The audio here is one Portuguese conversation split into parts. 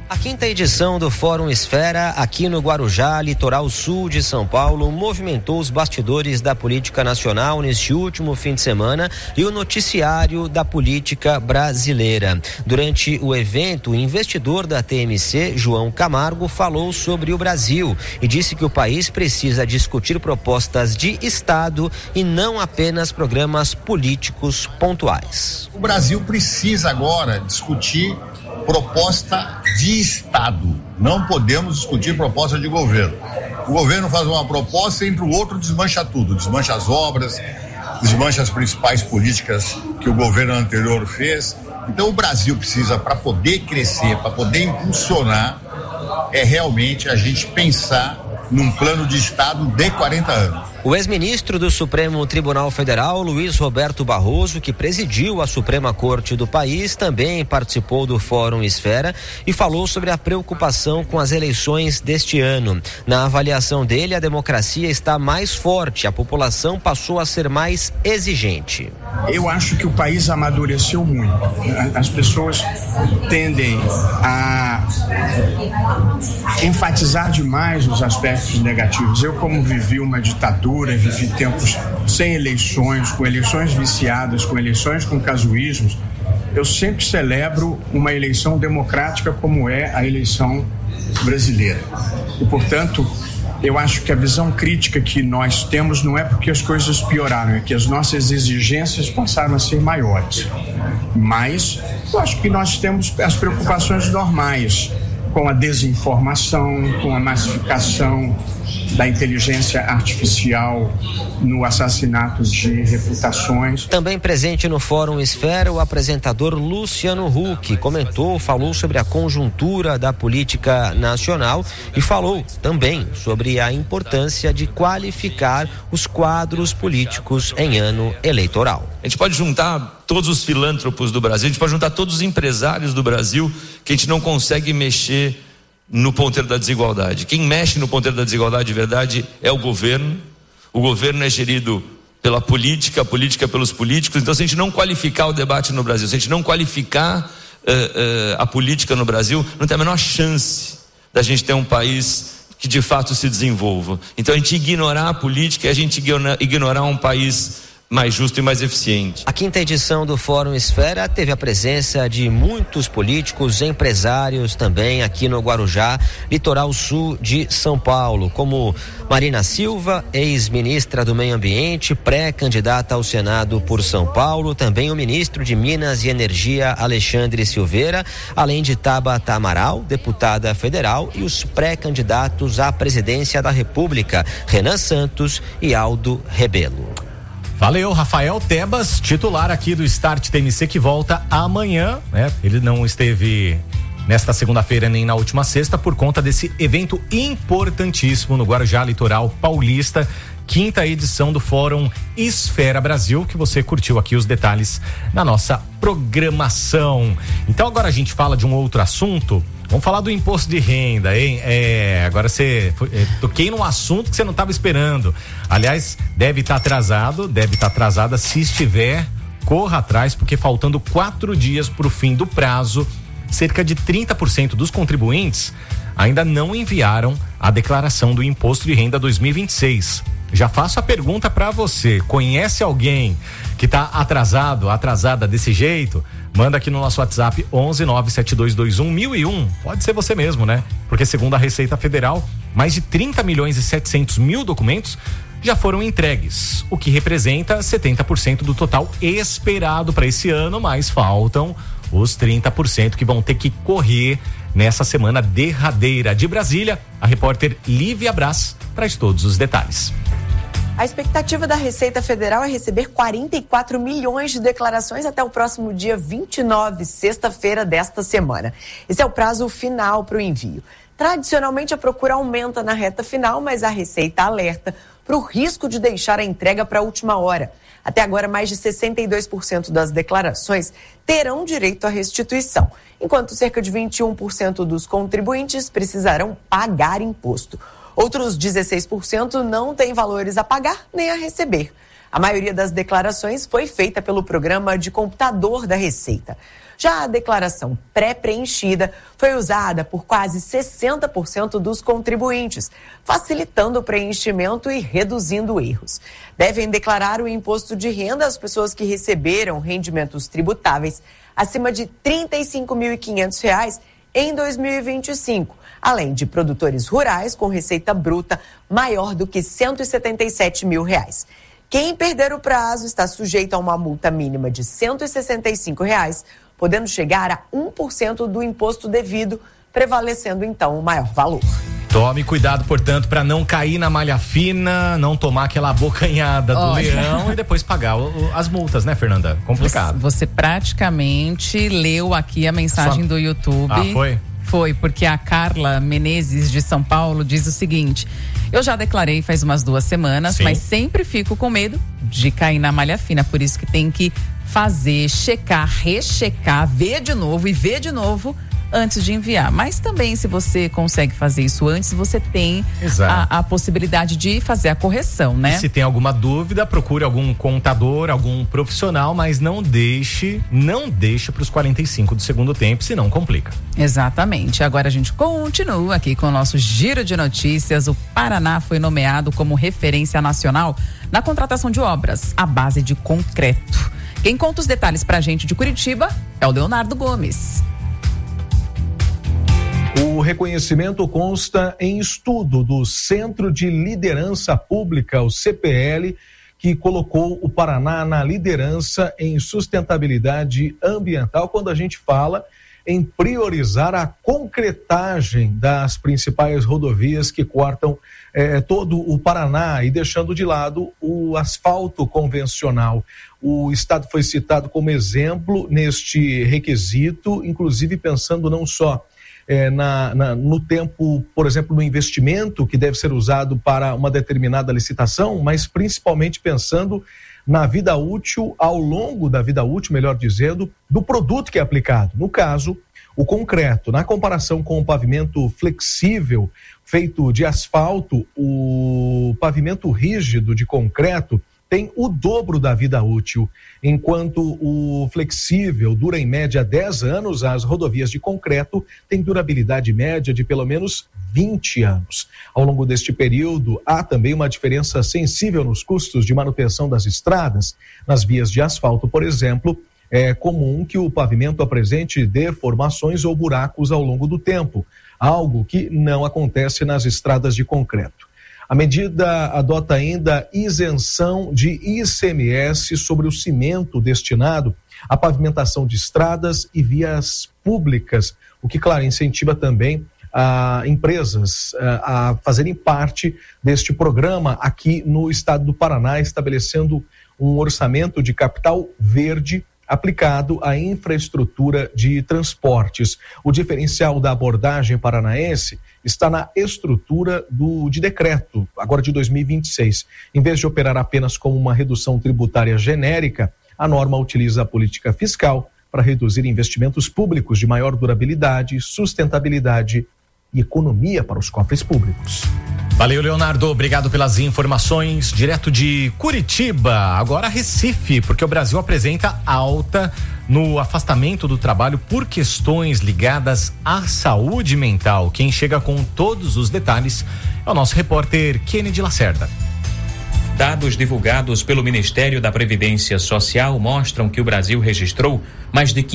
A quinta edição do Fórum Esfera, aqui no Guarujá, litoral sul de São Paulo, movimentou os bastidores da política nacional neste último fim de semana e o noticiário da política brasileira. Durante o evento, o investidor da TMC, João Camargo, falou sobre o Brasil e disse que o país precisa discutir propostas de Estado e não apenas programas políticos pontuais. O Brasil precisa agora discutir proposta de Estado. Não podemos discutir proposta de governo. O governo faz uma proposta, entre o outro desmancha tudo, desmancha as obras, desmancha as principais políticas que o governo anterior fez. Então o Brasil precisa, para poder crescer, para poder impulsionar, realmente a gente pensar num plano de Estado de 40 anos. O ex-ministro do Supremo Tribunal Federal, Luiz Roberto Barroso, que presidiu a Suprema Corte do país, também participou do Fórum Esfera e falou sobre a preocupação com as eleições deste ano. Na avaliação dele, a democracia está mais forte, a população passou a ser mais exigente. Eu acho que o país amadureceu muito. As pessoas tendem a enfatizar demais os aspectos negativos. Eu, como vivi uma ditadura, vivi tempos sem eleições, com eleições viciadas, com eleições com casuísmos, eu sempre celebro uma eleição democrática como é a eleição brasileira. E, portanto, eu acho que a visão crítica que nós temos não é porque as coisas pioraram, é que as nossas exigências passaram a ser maiores. Mas eu acho que nós temos as preocupações normais, com a desinformação, com a massificação da inteligência artificial no assassinato de reputações. Também presente no Fórum Esfera, o apresentador Luciano Huck falou sobre a conjuntura da política nacional e falou também sobre a importância de qualificar os quadros políticos em ano eleitoral. A gente pode juntar todos os filântropos do Brasil, a gente pode juntar todos os empresários do Brasil, que a gente não consegue mexer no ponteiro da desigualdade. Quem mexe no ponteiro da desigualdade de verdade é o governo. O governo é gerido pela política, a política pelos políticos. Então, se a gente não qualificar o debate no Brasil, se a gente não qualificar a política no Brasil, não tem a menor chance da gente ter um país que de fato se desenvolva. Então, a gente ignorar a política é a gente ignorar um país mais justo e mais eficiente. A quinta edição do Fórum Esfera teve a presença de muitos políticos, empresários também aqui no Guarujá, litoral sul de São Paulo, como Marina Silva, ex-ministra do Meio Ambiente, pré-candidata ao Senado por São Paulo, também o ministro de Minas e Energia, Alexandre Silveira, além de Tabata Amaral, deputada federal, e os pré-candidatos à presidência da República, Renan Santos e Aldo Rebelo. Valeu, Rafael Tebas, titular aqui do Start TMC, que volta amanhã, né? Ele não esteve nesta segunda-feira nem na última sexta por conta desse evento importantíssimo no Guarujá Litoral Paulista, quinta edição do Fórum Esfera Brasil, que você curtiu aqui os detalhes na nossa programação. Então agora a gente fala de um outro assunto. Vamos falar do imposto de renda, hein? Agora toquei num assunto que você não estava esperando. Aliás, deve estar atrasada. Se estiver, corra atrás, porque faltando 4 dias para o fim do prazo, cerca de 30% dos contribuintes ainda não enviaram a declaração do imposto de renda 2026. Já faço a pergunta para você: conhece alguém que está atrasada desse jeito? Manda aqui no nosso WhatsApp 11-97221-1001. Pode ser você mesmo, né? Porque segundo a Receita Federal, mais de 30.700.000 documentos já foram entregues, o que representa 70% do total esperado para esse ano, mas faltam os 30% que vão ter que correr nessa semana derradeira. De Brasília, a repórter Lívia Brás traz todos os detalhes. A expectativa da Receita Federal é receber 44 milhões de declarações até o próximo dia 29, sexta-feira desta semana. Esse é o prazo final para o envio. Tradicionalmente, a procura aumenta na reta final, mas a Receita alerta para o risco de deixar a entrega para a última hora. Até agora, mais de 62% das declarações terão direito à restituição, enquanto cerca de 21% dos contribuintes precisarão pagar imposto. Outros 16% não têm valores a pagar nem a receber. A maioria das declarações foi feita pelo programa de computador da Receita. Já a declaração pré-preenchida foi usada por quase 60% dos contribuintes, facilitando o preenchimento e reduzindo erros. Devem declarar o imposto de renda as pessoas que receberam rendimentos tributáveis acima de R$ 35.500 em 2025, além de produtores rurais com receita bruta maior do que R$ 177 mil. Quem perder o prazo está sujeito a uma multa mínima de R$ 165, podendo chegar a 1% do imposto devido, prevalecendo então o maior valor. Tome cuidado, portanto, para não cair na malha fina, não tomar aquela abocanhada do leão e depois pagar as multas, né, Fernanda? Complicado. Você praticamente leu aqui a mensagem do YouTube. Ah, foi? Foi, porque a Carla Menezes, de São Paulo, diz o seguinte: eu já declarei faz umas 2 semanas, mas sempre fico com medo de cair na malha fina, por isso que tem que fazer, checar, rechecar, ver de novo e ver de novo antes de enviar. Mas também, se você consegue fazer isso antes, você tem a possibilidade de fazer a correção, né? E se tem alguma dúvida, procure algum contador, algum profissional, mas não deixe para os 45 do segundo tempo, senão complica. Exatamente. Agora a gente continua aqui com o nosso giro de notícias. O Paraná foi nomeado como referência nacional na contratação de obras à base de concreto. Quem conta os detalhes pra gente de Curitiba é o Leonardo Gomes. O reconhecimento consta em estudo do Centro de Liderança Pública, o CPL, que colocou o Paraná na liderança em sustentabilidade ambiental, quando a gente fala em priorizar a concretagem das principais rodovias que cortam todo o Paraná e deixando de lado o asfalto convencional. O estado foi citado como exemplo neste requisito, inclusive pensando não só no tempo, por exemplo, no investimento que deve ser usado para uma determinada licitação, mas principalmente pensando na vida útil, ao longo da vida útil, melhor dizendo, do produto que é aplicado. No caso, o concreto. Na comparação com o pavimento flexível feito de asfalto, o pavimento rígido de concreto tem o dobro da vida útil. Enquanto o flexível dura em média 10 anos, as rodovias de concreto têm durabilidade média de pelo menos 20 anos. Ao longo deste período, há também uma diferença sensível nos custos de manutenção das estradas. Nas vias de asfalto, por exemplo, é comum que o pavimento apresente deformações ou buracos ao longo do tempo, algo que não acontece nas estradas de concreto. A medida adota ainda isenção de ICMS sobre o cimento destinado à pavimentação de estradas e vias públicas, o que, claro, incentiva também a empresas a fazerem parte deste programa aqui no estado do Paraná, estabelecendo um orçamento de capital verde aplicado à infraestrutura de transportes. O diferencial da abordagem paranaense está na estrutura de decreto, agora de 2026. Em vez de operar apenas como uma redução tributária genérica, a norma utiliza a política fiscal para reduzir investimentos públicos de maior durabilidade, sustentabilidade e economia para os cofres públicos. Valeu, Leonardo, obrigado pelas informações. Direto de Curitiba, agora Recife, porque o Brasil apresenta alta no afastamento do trabalho por questões ligadas à saúde mental. Quem chega com todos os detalhes é o nosso repórter Kennedy Lacerda. Dados divulgados pelo Ministério da Previdência Social mostram que o Brasil registrou mais de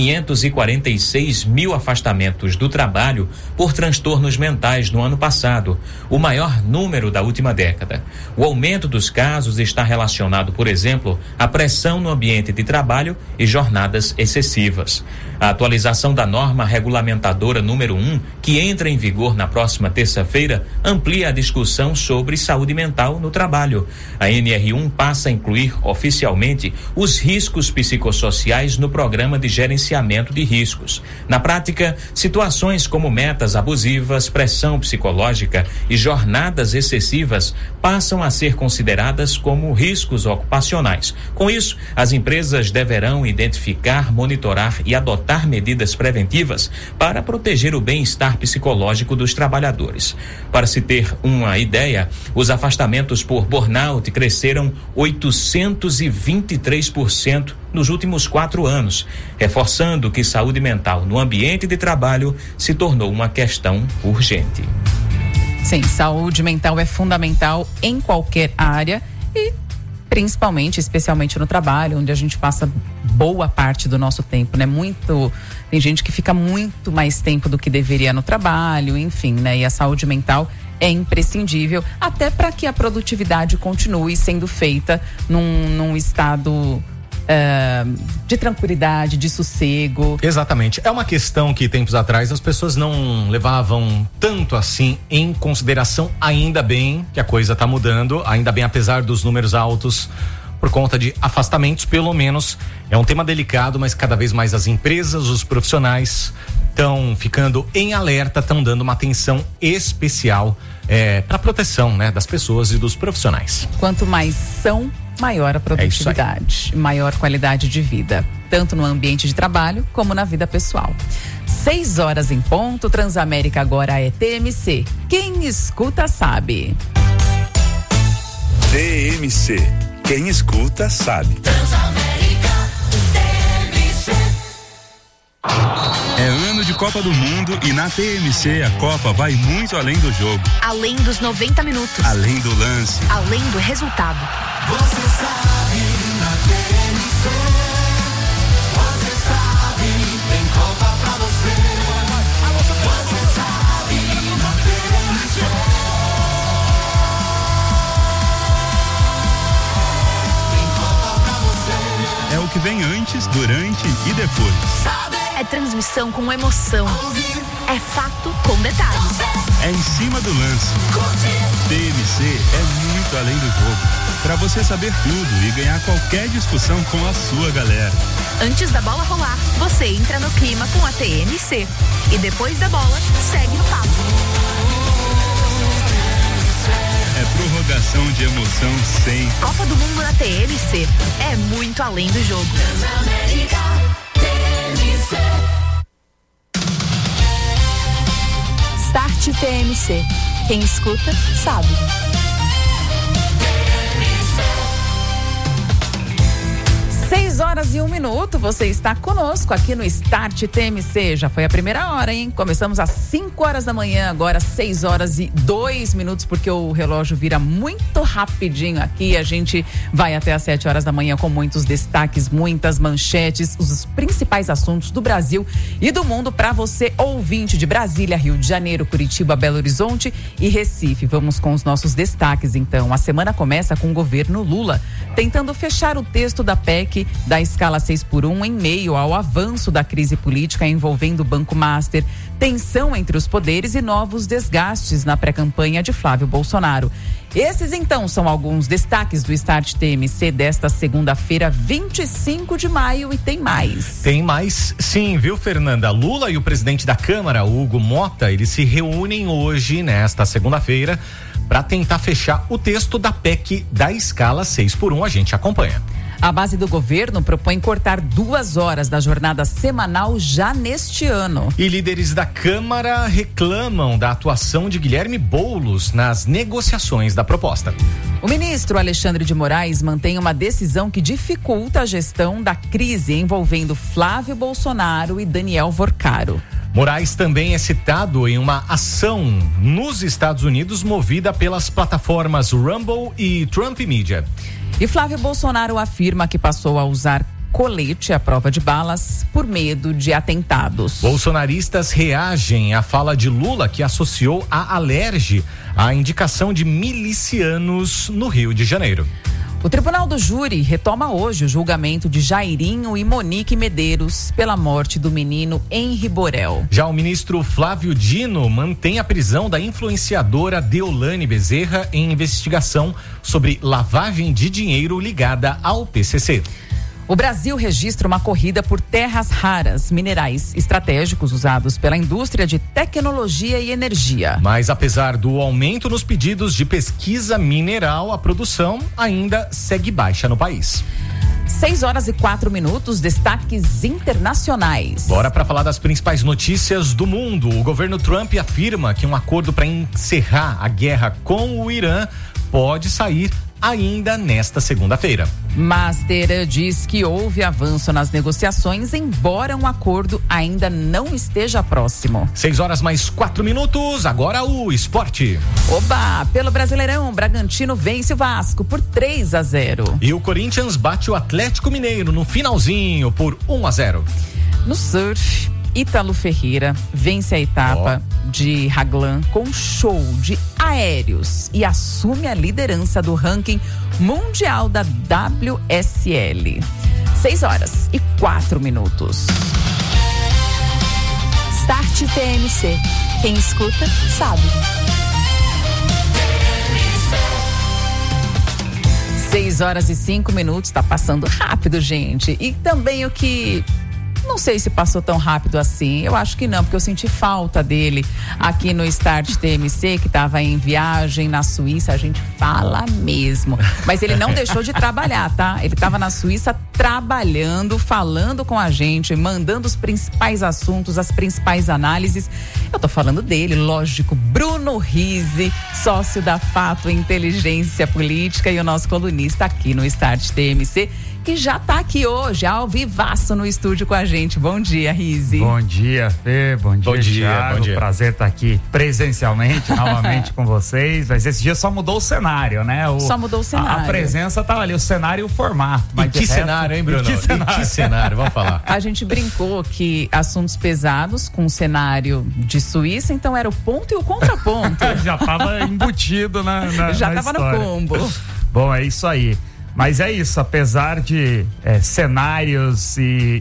546 mil afastamentos do trabalho por transtornos mentais no ano passado, o maior número da última década. O aumento dos casos está relacionado, por exemplo, à pressão no ambiente de trabalho e jornadas excessivas. A atualização da norma regulamentadora número 1, que entra em vigor na próxima terça-feira, amplia a discussão sobre saúde mental no trabalho. A NR1 passa a incluir oficialmente os riscos psicossociais no programa de gerenciamento de riscos. Na prática, situações como metas abusivas, pressão psicológica e jornadas excessivas passam a ser consideradas como riscos ocupacionais. Com isso, as empresas deverão identificar, monitorar e adotar medidas preventivas para proteger o bem-estar psicológico dos trabalhadores. Para se ter uma ideia, os afastamentos por burnout cresceram 823% nos últimos 4 anos, reforçando que saúde mental no ambiente de trabalho se tornou uma questão urgente. Sim, saúde mental é fundamental em qualquer área e principalmente, especialmente no trabalho, onde a gente passa boa parte do nosso tempo, né? Tem gente que fica muito mais tempo do que deveria no trabalho, enfim, né? E a saúde mental é imprescindível, até para que a produtividade continue sendo feita num estado de tranquilidade, de sossego. Exatamente. É uma questão que tempos atrás as pessoas não levavam tanto assim em consideração. Ainda bem que a coisa está mudando, ainda bem, apesar dos números altos por conta de afastamentos, pelo menos é um tema delicado, mas cada vez mais as empresas, os profissionais estão ficando em alerta, estão dando uma atenção especial para a proteção, né, das pessoas e dos profissionais. Quanto mais são, maior a produtividade, maior qualidade de vida, tanto no ambiente de trabalho como na vida pessoal. 6 horas em ponto, Transamérica agora é TMC. Quem escuta sabe. TMC. Quem escuta sabe. Transamérica, TMC. É ano de Copa do Mundo e na TMC a Copa vai muito além do jogo. Além dos 90 minutos. Além do lance. Além do resultado. Você sabe, na TMC. Você sabe, tem Copa pra você. Você sabe, na TMC. Tem Copa pra você. É o que vem antes, durante e depois. É transmissão com emoção. É fato com detalhes. É em cima do lance. TMC é muito além do jogo. Pra você saber tudo e ganhar qualquer discussão com a sua galera. Antes da bola rolar, você entra no clima com a TMC. E depois da bola, segue no papo. É prorrogação de emoção sem. Copa do Mundo na TMC. É muito além do jogo. Transamérica, TMC. Start TMC. Quem escuta, sabe. 6 horas e 1 minuto, você está conosco aqui no Start TMC. Já foi a primeira hora, hein? Começamos às 5 horas da manhã, agora 6 horas e 2 minutos, porque o relógio vira muito rapidinho aqui. A gente vai até às 7 horas da manhã com muitos destaques, muitas manchetes, os principais assuntos do Brasil e do mundo para você, ouvinte de Brasília, Rio de Janeiro, Curitiba, Belo Horizonte e Recife. Vamos com os nossos destaques, então. A semana começa com o governo Lula tentando fechar o texto da PEC da escala 6x1 em meio ao avanço da crise política envolvendo o Banco Master, tensão entre os poderes e novos desgastes na pré-campanha de Flávio Bolsonaro. Esses, então, são alguns destaques do Start TMC desta segunda-feira, 25 de maio, e tem mais. Tem mais, sim, viu, Fernanda? Lula e o presidente da Câmara, Hugo Mota, eles se reúnem hoje, nesta segunda-feira, para tentar fechar o texto da PEC da escala 6x1. A gente acompanha. A base do governo propõe cortar 2 horas da jornada semanal já neste ano. E líderes da Câmara reclamam da atuação de Guilherme Boulos nas negociações da proposta. O ministro Alexandre de Moraes mantém uma decisão que dificulta a gestão da crise envolvendo Flávio Bolsonaro e Daniel Vorcaro. Moraes também é citado em uma ação nos Estados Unidos movida pelas plataformas Rumble e Trump Media. E Flávio Bolsonaro afirma que passou a usar colete à prova de balas por medo de atentados. Bolsonaristas reagem à fala de Lula, que associou a Alerj à indicação de milicianos no Rio de Janeiro. O Tribunal do Júri retoma hoje o julgamento de Jairinho e Monique Medeiros pela morte do menino Henri Borel. Já o ministro Flávio Dino mantém a prisão da influenciadora Deolane Bezerra em investigação sobre lavagem de dinheiro ligada ao PCC. O Brasil registra uma corrida por terras raras, minerais estratégicos usados pela indústria de tecnologia e energia. Mas apesar do aumento nos pedidos de pesquisa mineral, a produção ainda segue baixa no país. 6 horas e 4 minutos, destaques internacionais. Bora para falar das principais notícias do mundo. O governo Trump afirma que um acordo para encerrar a guerra com o Irã pode sair ainda nesta segunda-feira. Master diz que houve avanço nas negociações, embora um acordo ainda não esteja próximo. 6:04, agora o esporte. Oba, pelo Brasileirão, Bragantino vence o Vasco por 3-0. E o Corinthians bate o Atlético Mineiro no finalzinho por 1-0. No surf, Ítalo Ferreira vence a etapa de Raglan com show de aéreos e assume a liderança do ranking mundial da WSL. 6:04. Start TMC. Quem escuta, sabe. 6:05, tá passando rápido, gente. E também o que... Não sei se passou tão rápido assim, eu acho que não, porque eu senti falta dele aqui no Start TMC, que estava em viagem na Suíça, a gente fala mesmo. Mas ele não deixou de trabalhar, tá? Ele estava na Suíça trabalhando, falando com a gente, mandando os principais assuntos, as principais análises. Eu tô falando dele, lógico, Bruno Rizzi, sócio da Fato Inteligência Política e o nosso colunista aqui no Start TMC, que já tá aqui hoje, ao vivaço no estúdio com a gente. Bom dia, Rizzi. Bom dia, Fê. Bom dia, Thiago. Bom dia. Prazer estar aqui presencialmente, novamente com vocês. Mas esse dia só mudou o cenário, né? Só mudou o cenário. A presença tava ali, o cenário e o formato. E que cenário, hein, Bruno? Que cenário, vamos falar. A gente brincou que assuntos pesados com o cenário de Suíça, então era o ponto e o contraponto. Já tava embutido Já na tava história. no combo. Bom, é isso aí. Mas é isso, apesar de cenários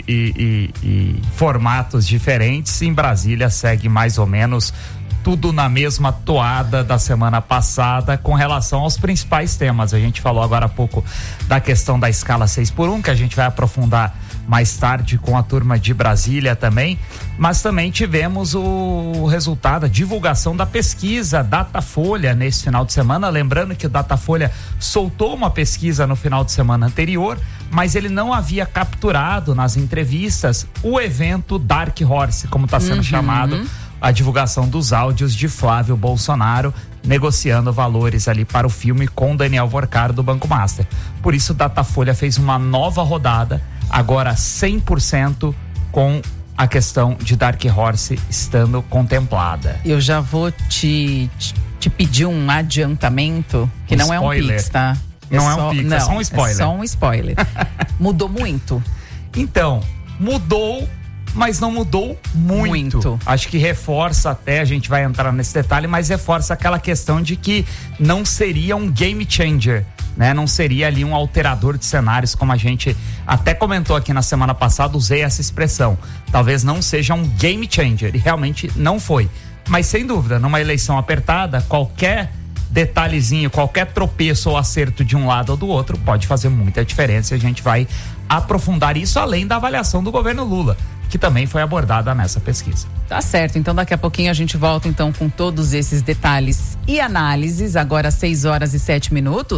e formatos diferentes, em Brasília segue mais ou menos tudo na mesma toada da semana passada com relação aos principais temas. A gente falou agora há pouco da questão da escala 6x1, que a gente vai aprofundar mais tarde com a turma de Brasília também, mas também tivemos o resultado, a divulgação da pesquisa Datafolha nesse final de semana. Lembrando que o Datafolha soltou uma pesquisa no final de semana anterior, mas ele não havia capturado nas entrevistas o evento Dark Horse, como está sendo chamado, a divulgação dos áudios de Flávio Bolsonaro negociando valores ali para o filme com Daniel Vorcaro do Banco Master. Por isso, o Datafolha fez uma nova rodada, agora 100% com a questão de Dark Horse estando contemplada. Eu já vou te pedir um adiantamento, que não é um pix, tá? Não é um pix, é só um spoiler. É só um spoiler. Mudou muito. Então, mudou, mas não mudou muito. Acho que reforça até, a gente vai entrar nesse detalhe, mas reforça aquela questão de que não seria um game changer, né? Não seria ali um alterador de cenários, como a gente até comentou aqui na semana passada, usei essa expressão. Talvez não seja um game changer, e realmente não foi. Mas sem dúvida, numa eleição apertada, qualquer detalhezinho, qualquer tropeço ou acerto de um lado ou do outro pode fazer muita diferença, e a gente vai aprofundar isso além da avaliação do governo Lula, que também foi abordada nessa pesquisa. Tá certo, então daqui a pouquinho a gente volta então com todos esses detalhes e análises, agora 6:07.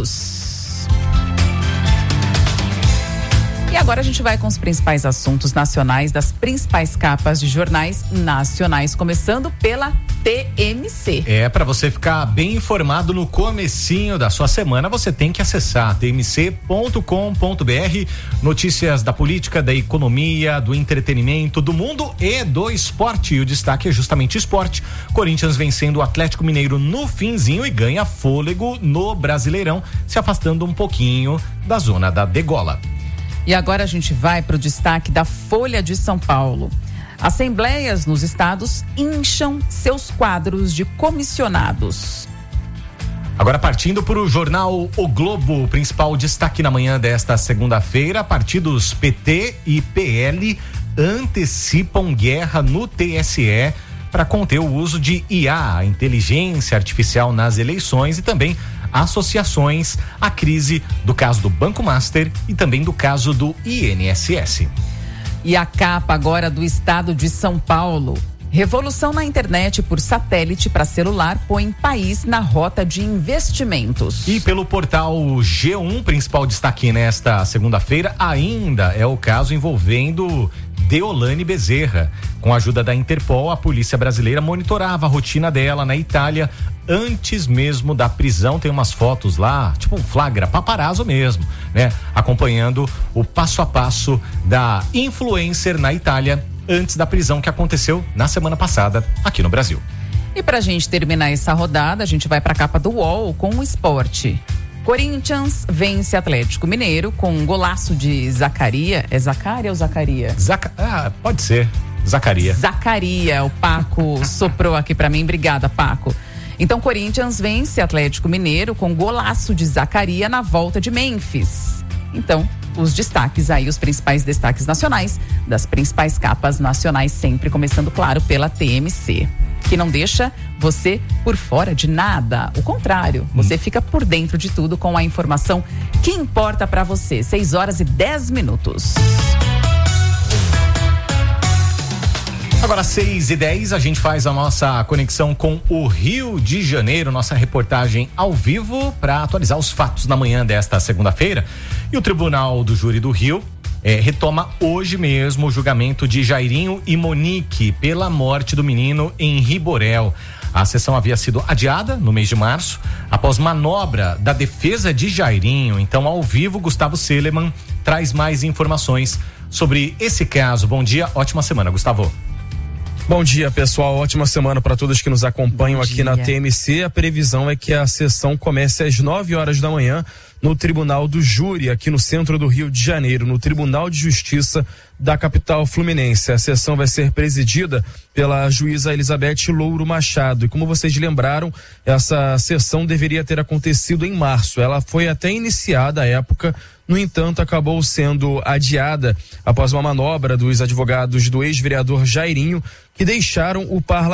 E agora a gente vai com os principais assuntos nacionais das principais capas de jornais nacionais, começando pela TMC. Para você ficar bem informado no comecinho da sua semana, você tem que acessar tmc.com.br, notícias da política, da economia, do entretenimento, do mundo e do esporte. E o destaque é justamente esporte. Corinthians vencendo o Atlético Mineiro no finzinho e ganha fôlego no Brasileirão, se afastando um pouquinho da zona da degola. E agora a gente vai para o destaque da Folha de São Paulo. Assembleias nos estados incham seus quadros de comissionados. Agora partindo para o jornal O Globo, principal destaque na manhã desta segunda-feira, partidos PT e PL antecipam guerra no TSE para conter o uso de IA, inteligência artificial, nas eleições, e também associações à crise do caso do Banco Master e também do caso do INSS. E a capa agora do estado de São Paulo: Revolução na internet por satélite para celular põe país na rota de investimentos. E pelo portal G1, principal destaque nesta segunda-feira, ainda é o caso envolvendo Deolane Bezerra. Com a ajuda da Interpol, a polícia brasileira monitorava a rotina dela na Itália antes mesmo da prisão. Tem umas fotos lá, tipo um flagra, paparazzo mesmo, né? Acompanhando o passo a passo da influencer na Itália antes da prisão que aconteceu na semana passada aqui no Brasil. E pra gente terminar essa rodada, a gente vai pra capa do UOL com o esporte. Corinthians vence Atlético Mineiro com um golaço de Zacaria. É Zacaria ou Zacaria? Pode ser. Zacaria. Zacaria, o Paco soprou aqui pra mim. Obrigada, Paco. Então, Corinthians vence Atlético Mineiro com golaço de Zacaria na volta de Memphis. Então, os destaques aí, os principais destaques nacionais, das principais capas nacionais, sempre começando, claro, pela TMC, que não deixa você por fora de nada. O contrário, você fica por dentro de tudo com a informação que importa pra você. 6h10. Agora 6h10, a gente faz a nossa conexão com o Rio de Janeiro, nossa reportagem ao vivo para atualizar os fatos na manhã desta segunda-feira. E o Tribunal do Júri do Rio retoma hoje mesmo o julgamento de Jairinho e Monique pela morte do menino Henri Borel. A sessão havia sido adiada no mês de março, após manobra da defesa de Jairinho. Então, ao vivo, Gustavo Seleman traz mais informações sobre esse caso. Bom dia, ótima semana, Gustavo. Bom dia, pessoal. Ótima semana para todos que nos acompanham aqui na TMC. A previsão é que a sessão comece às 9h da manhã no Tribunal do Júri, aqui no centro do Rio de Janeiro, no Tribunal de Justiça da capital fluminense. A sessão vai ser presidida pela juíza Elizabeth Louro Machado. E como vocês lembraram, essa sessão deveria ter acontecido em março. Ela foi até iniciada à época, no entanto, acabou sendo adiada após uma manobra dos advogados do ex-vereador Jairinho, que deixaram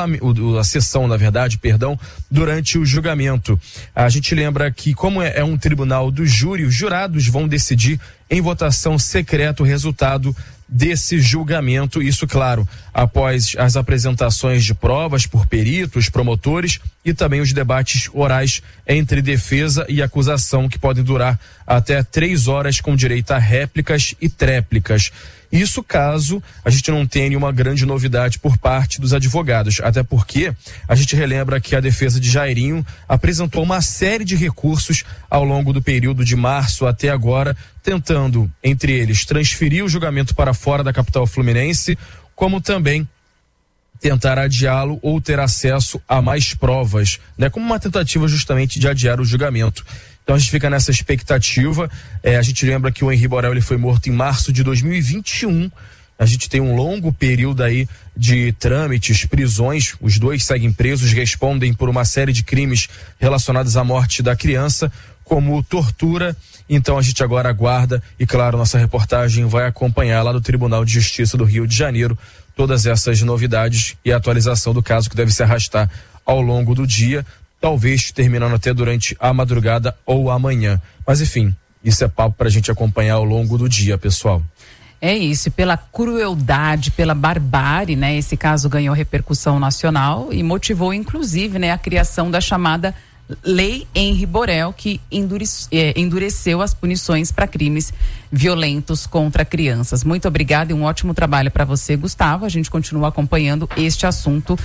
a sessão, durante o julgamento. A gente lembra que, como é um tribunal do júri, os jurados vão decidir em votação secreta o resultado desse julgamento, isso, claro, após as apresentações de provas por peritos, promotores e também os debates orais entre defesa e acusação, que podem durar até 3 horas com direito a réplicas e tréplicas. Isso caso a gente não tenha nenhuma grande novidade por parte dos advogados, até porque a gente relembra que a defesa de Jairinho apresentou uma série de recursos ao longo do período de março até agora, tentando, entre eles, transferir o julgamento para fora da capital fluminense, como também tentar adiá-lo ou ter acesso a mais provas, né? Como uma tentativa justamente de adiar o julgamento. Então a gente fica nessa expectativa. A gente lembra que o Henri Borel ele foi morto em março de 2021. A gente tem um longo período aí de trâmites, prisões. Os dois seguem presos, respondem por uma série de crimes relacionados à morte da criança, como tortura. Então a gente agora aguarda e, claro, nossa reportagem vai acompanhar lá do Tribunal de Justiça do Rio de Janeiro todas essas novidades e a atualização do caso, que deve se arrastar ao longo do dia, talvez terminando até durante a madrugada ou amanhã. Mas enfim, isso é papo pra gente acompanhar ao longo do dia, pessoal. É isso, pela crueldade, pela barbárie, né? Esse caso ganhou repercussão nacional e motivou, inclusive, né, a criação da chamada Lei Henri Borel, que endureceu as punições para crimes violentos contra crianças. Muito obrigada e um ótimo trabalho para você, Gustavo. A gente continua acompanhando este assunto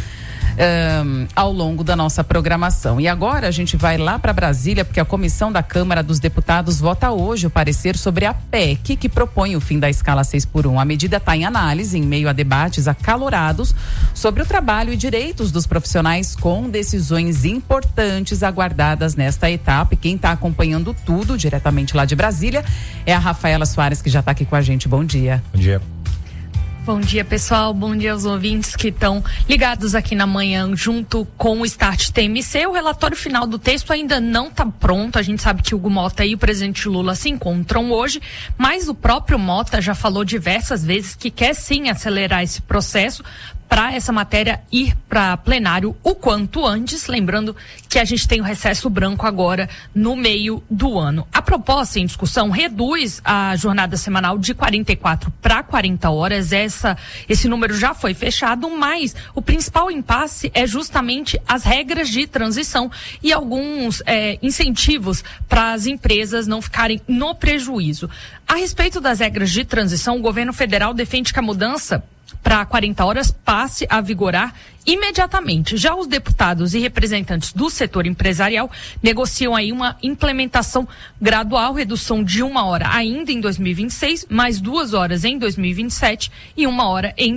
ao longo da nossa programação. E agora a gente vai lá para Brasília, porque a Comissão da Câmara dos Deputados vota hoje o parecer sobre a PEC, que propõe o fim da escala 6x1. A medida está em análise em meio a debates acalorados sobre o trabalho e direitos dos profissionais, com decisões importantes aguardadas nesta etapa. E quem está acompanhando tudo diretamente lá de Brasília é a Rafaela Soares, que já está aqui com a gente. Bom dia. Bom dia. Bom dia, pessoal. Bom dia aos ouvintes que estão ligados aqui na manhã junto com o Start TMC. O relatório final do texto ainda não está pronto. A gente sabe que o Hugo Mota e o presidente Lula se encontram hoje, mas o próprio Mota já falou diversas vezes que quer sim acelerar esse processo para essa matéria ir para plenário o quanto antes, lembrando que a gente tem o recesso branco agora no meio do ano. A proposta em discussão reduz a jornada semanal de 44 para 40 horas. Esse número já foi fechado, mas o principal impasse é justamente as regras de transição e alguns incentivos para as empresas não ficarem no prejuízo. A respeito das regras de transição, o governo federal defende que a mudança para 40 horas passe a vigorar imediatamente. Já os deputados e representantes do setor empresarial negociam aí uma implementação gradual, redução de 1 hora ainda em 2026, mais 2 horas em 2027 e 1 hora em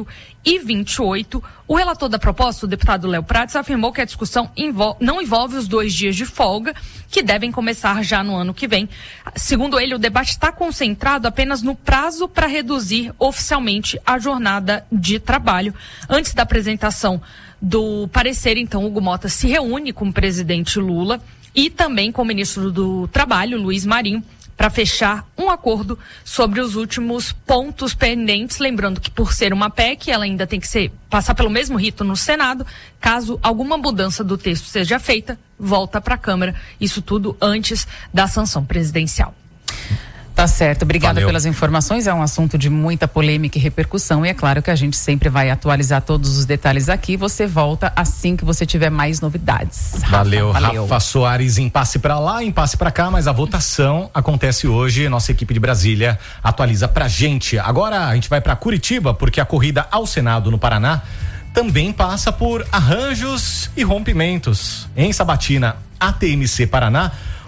2028. O relator da proposta, o deputado Léo Prates, afirmou que a discussão não envolve os 2 dias de folga, que devem começar já no ano que vem. Segundo ele, o debate está concentrado apenas no prazo para reduzir oficialmente a jornada de trabalho. Antes da apresentação do parecer, então, Hugo Mota se reúne com o presidente Lula e também com o ministro do Trabalho, Luiz Marinho, para fechar um acordo sobre os últimos pontos pendentes. Lembrando que, por ser uma PEC, ela ainda tem que passar pelo mesmo rito no Senado. Caso alguma mudança do texto seja feita, volta para a Câmara. Isso tudo antes da sanção presidencial. Tá certo, obrigada Valeu. pelas informações, é um assunto de muita polêmica e repercussão e é claro que a gente sempre vai atualizar todos os detalhes aqui, você volta assim que você tiver mais novidades. Valeu. Rafa Soares, impasse pra lá, impasse pra cá, mas a votação acontece hoje, nossa equipe de Brasília atualiza pra gente. Agora a gente vai pra Curitiba, porque a corrida ao Senado no Paraná também passa por arranjos e rompimentos. Em Sabatina, a TMC Paraná,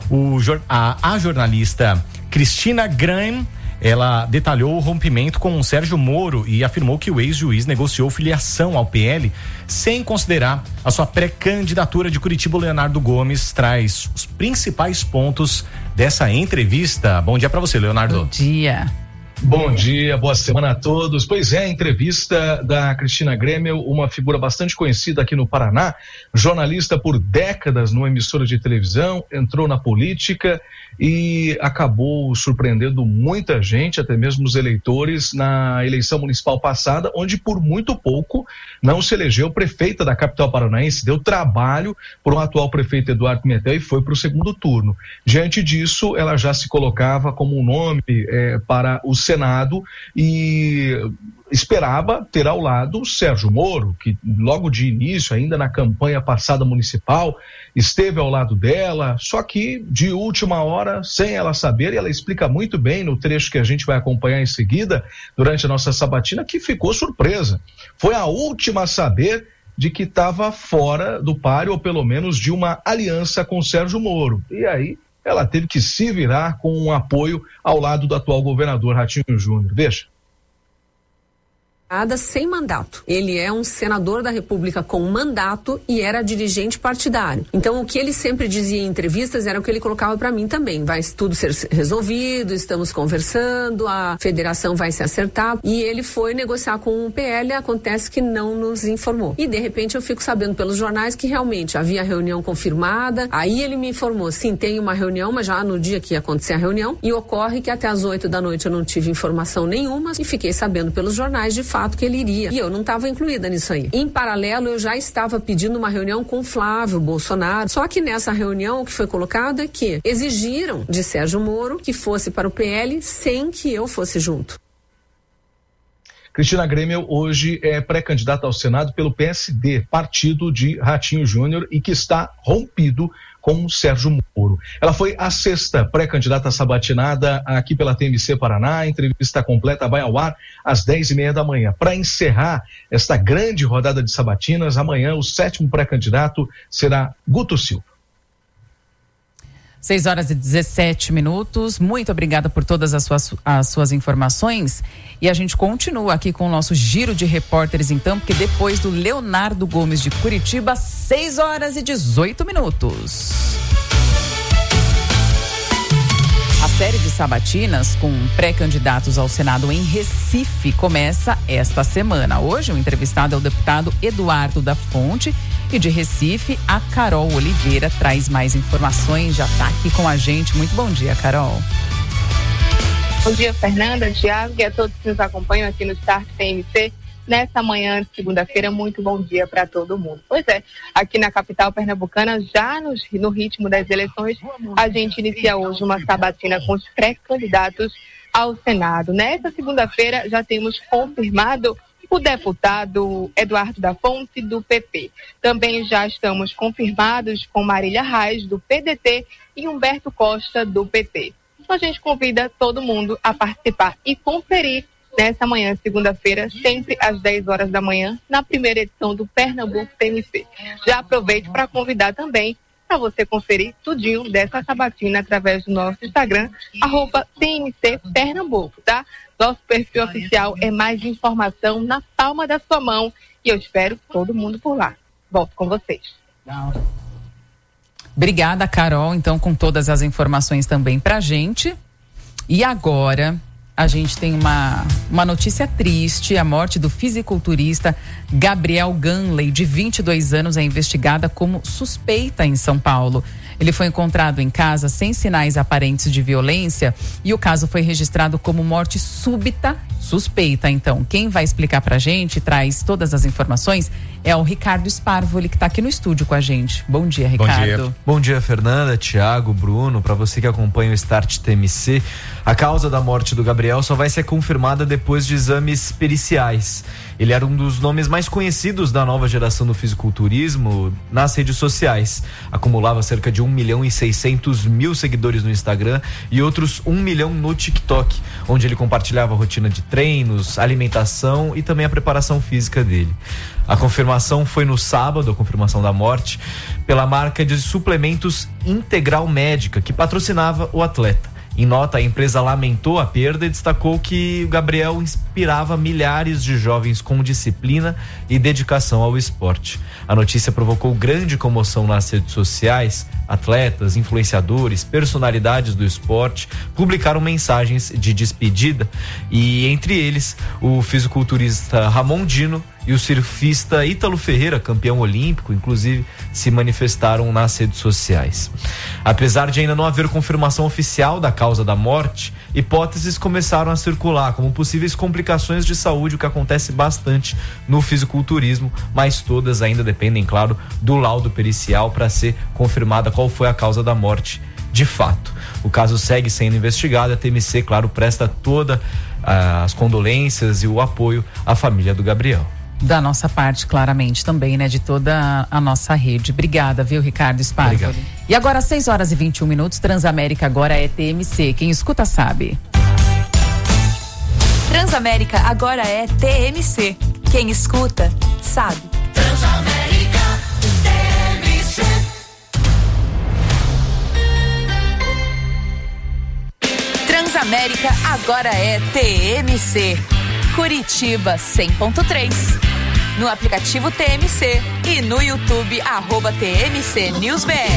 a jornalista Cristina Graham, ela detalhou o rompimento com o Sérgio Moro e afirmou que o ex-juiz negociou filiação ao PL sem considerar a sua pré-candidatura de Curitiba. Leonardo Gomes traz os principais pontos dessa entrevista. Bom dia para você, Leonardo. Bom dia. Bom dia, boa semana a todos. Pois é, a entrevista da Cristina Gremel, uma figura bastante conhecida aqui no Paraná, jornalista por décadas numa emissora de televisão, entrou na política e acabou surpreendendo muita gente, até mesmo os eleitores, na eleição municipal passada, onde por muito pouco não se elegeu prefeita da capital paranaense, deu trabalho para o atual prefeito Eduardo Pimentel e foi para o segundo turno. Diante disso, ela já se colocava como um nome para o Senado e esperava ter ao lado o Sérgio Moro, que logo de início, ainda na campanha passada municipal, esteve ao lado dela, só que de última hora, sem ela saber, e ela explica muito bem no trecho que a gente vai acompanhar em seguida, durante a nossa sabatina, que ficou surpresa. Foi a última a saber de que estava fora do páreo, ou pelo menos de uma aliança com o Sérgio Moro. E aí ela teve que se virar com um apoio ao lado do atual governador Ratinho Júnior. Veja. Sem mandato. Ele é um senador da República com mandato e era dirigente partidário. Então, o que ele sempre dizia em entrevistas era o que ele colocava para mim também. Vai tudo ser resolvido, estamos conversando, a federação vai se acertar. E ele foi negociar com o PL, acontece que não nos informou. E, de repente, eu fico sabendo pelos jornais que realmente havia reunião confirmada. Aí ele me informou, sim, tem uma reunião, mas já no dia que ia acontecer a reunião. E ocorre que até às 8 da noite eu não tive informação nenhuma e fiquei sabendo pelos jornais, de fato, que ele iria. E eu não estava incluída nisso aí. Em paralelo, eu já estava pedindo uma reunião com Flávio Bolsonaro. Só que nessa reunião, o que foi colocado é que exigiram de Sérgio Moro que fosse para o PL sem que eu fosse junto. Cristina Gremel hoje é pré-candidata ao Senado pelo PSD, partido de Ratinho Júnior, e que está rompido com Sérgio Moro. Ela foi a 6ª pré-candidata sabatinada aqui pela TMC Paraná. A entrevista completa vai ao ar às 10h30 da manhã. Para encerrar esta grande rodada de sabatinas, amanhã o 7º pré-candidato será Guto Silva. 6h17. Muito obrigada por todas as suas informações. E a gente continua aqui com o nosso giro de repórteres, então, porque depois do Leonardo Gomes de Curitiba, 6h18. A série de sabatinas com pré-candidatos ao Senado em Recife começa esta semana. Hoje o entrevistado é o deputado Eduardo da Fonte e de Recife a Carol Oliveira traz mais informações, já está aqui com a gente. Muito bom dia, Carol. Bom dia, Fernanda, Thiago e a todos que nos acompanham aqui no Start TMC. nessa manhã de segunda-feira. Muito bom dia para todo mundo. Pois é, aqui na capital pernambucana, já no ritmo das eleições, a gente inicia hoje uma sabatina com os pré-candidatos ao Senado. Nessa segunda-feira já temos confirmado o deputado Eduardo da Fonte, do PP. Também já estamos confirmados com Marília Reis, do PDT, e Humberto Costa, do PT. Então a gente convida todo mundo a participar e conferir nessa manhã de segunda-feira, sempre às 10 horas da manhã, na primeira edição do Pernambuco TMC. Já aproveito para convidar também para você conferir tudinho dessa sabatina através do nosso Instagram, @TMC Pernambuco, tá? Nosso perfil oficial é mais informação na palma da sua mão e eu espero todo mundo por lá. Volto com vocês. Obrigada, Carol, então, com todas as informações também pra gente. E agora a gente tem uma notícia triste. A morte do fisiculturista Gabriel Ganley, de 22 anos, é investigada como suspeita em São Paulo. Ele foi encontrado em casa sem sinais aparentes de violência e o caso foi registrado como morte súbita, suspeita. Então, quem vai explicar pra gente, traz todas as informações, é o Ricardo Sparvoli, que tá aqui no estúdio com a gente. Bom dia, Ricardo. Bom dia, Fernanda, Thiago, Bruno, para você que acompanha o Start TMC. A causa da morte do Gabriel só vai ser confirmada depois de exames periciais. Ele era um dos nomes mais conhecidos da nova geração do fisiculturismo nas redes sociais. Acumulava cerca de 1.600.000 seguidores no Instagram e outros 1 milhão no TikTok, onde ele compartilhava a rotina de treinos, alimentação e também a preparação física dele. A confirmação foi no sábado, a confirmação da morte, pela marca de suplementos Integral Médica, que patrocinava o atleta. Em nota, a empresa lamentou a perda e destacou que o Gabriel inspirava milhares de jovens com disciplina e dedicação ao esporte. A notícia provocou grande comoção nas redes sociais. Atletas, influenciadores, personalidades do esporte publicaram mensagens de despedida e, entre eles, o fisiculturista Ramon Dino e o surfista Ítalo Ferreira, campeão olímpico, inclusive, se manifestaram nas redes sociais. Apesar de ainda não haver confirmação oficial da causa da morte, hipóteses começaram a circular como possíveis complicações de saúde, o que acontece bastante no fisiculturismo, mas todas ainda dependem, claro, do laudo pericial para ser confirmada qual foi a causa da morte de fato. O caso segue sendo investigado, a TMC, claro, presta todas as condolências e o apoio à família do Gabriel. Da nossa parte, claramente, também, né? De toda a nossa rede. Obrigada, viu, Ricardo Sparvoli? E agora, 6 horas e 21 minutos, Transamérica agora é TMC. Quem escuta sabe. Transamérica agora é TMC. Quem escuta sabe. Transamérica TMC. Transamérica agora é TMC. Curitiba 100.3. No aplicativo TMC e no YouTube @TMC News BR.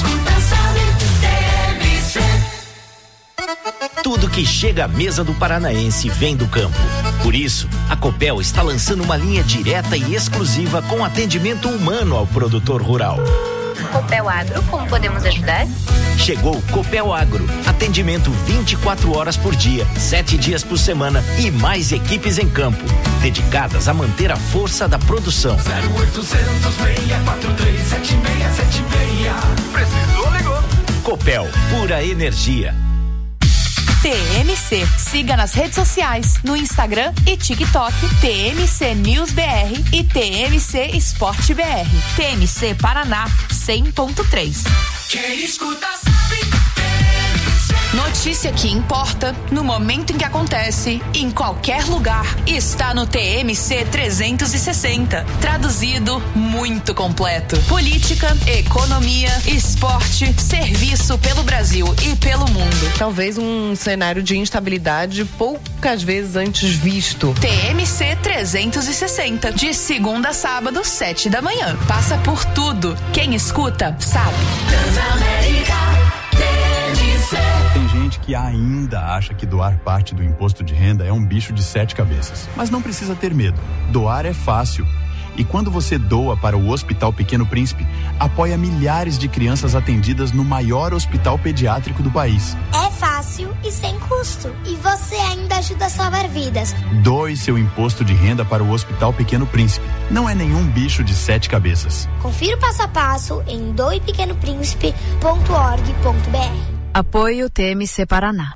Tudo que chega à mesa do paranaense vem do campo. Por isso, a Copel está lançando uma linha direta e exclusiva com atendimento humano ao produtor rural. Copel Agro, como podemos ajudar? Chegou Copel Agro, atendimento 24 horas por dia, 7 dias por semana e mais equipes em campo, dedicadas a manter a força da produção. 0800 643 7676. Precisou, ligou. Copel, pura energia. TMC. Siga nas redes sociais, no Instagram e TikTok, TMC News BR e TMC Esporte BR. TMC Paraná 100.3. Quem escuta sabe. Notícia que importa, no momento em que acontece, em qualquer lugar, está no TMC 360. Traduzido, muito completo. Política, economia, esporte, serviço pelo Brasil e pelo mundo. Talvez um cenário de instabilidade poucas vezes antes visto. TMC 360, de segunda a sábado, 7 da manhã. Passa por tudo. Quem escuta, sabe. Transamérica TMC. Tem gente que ainda acha que doar parte do imposto de renda é um bicho de 7 cabeças. Mas não precisa ter medo. Doar é fácil. E quando você doa para o Hospital Pequeno Príncipe, apoia milhares de crianças atendidas no maior hospital pediátrico do país. É fácil e sem custo. E você ainda ajuda a salvar vidas. Doe seu imposto de renda para o Hospital Pequeno Príncipe. Não é nenhum bicho de 7 cabeças. Confira o passo a passo em doepequenopríncipe.org.br. Apoio TMC Paraná.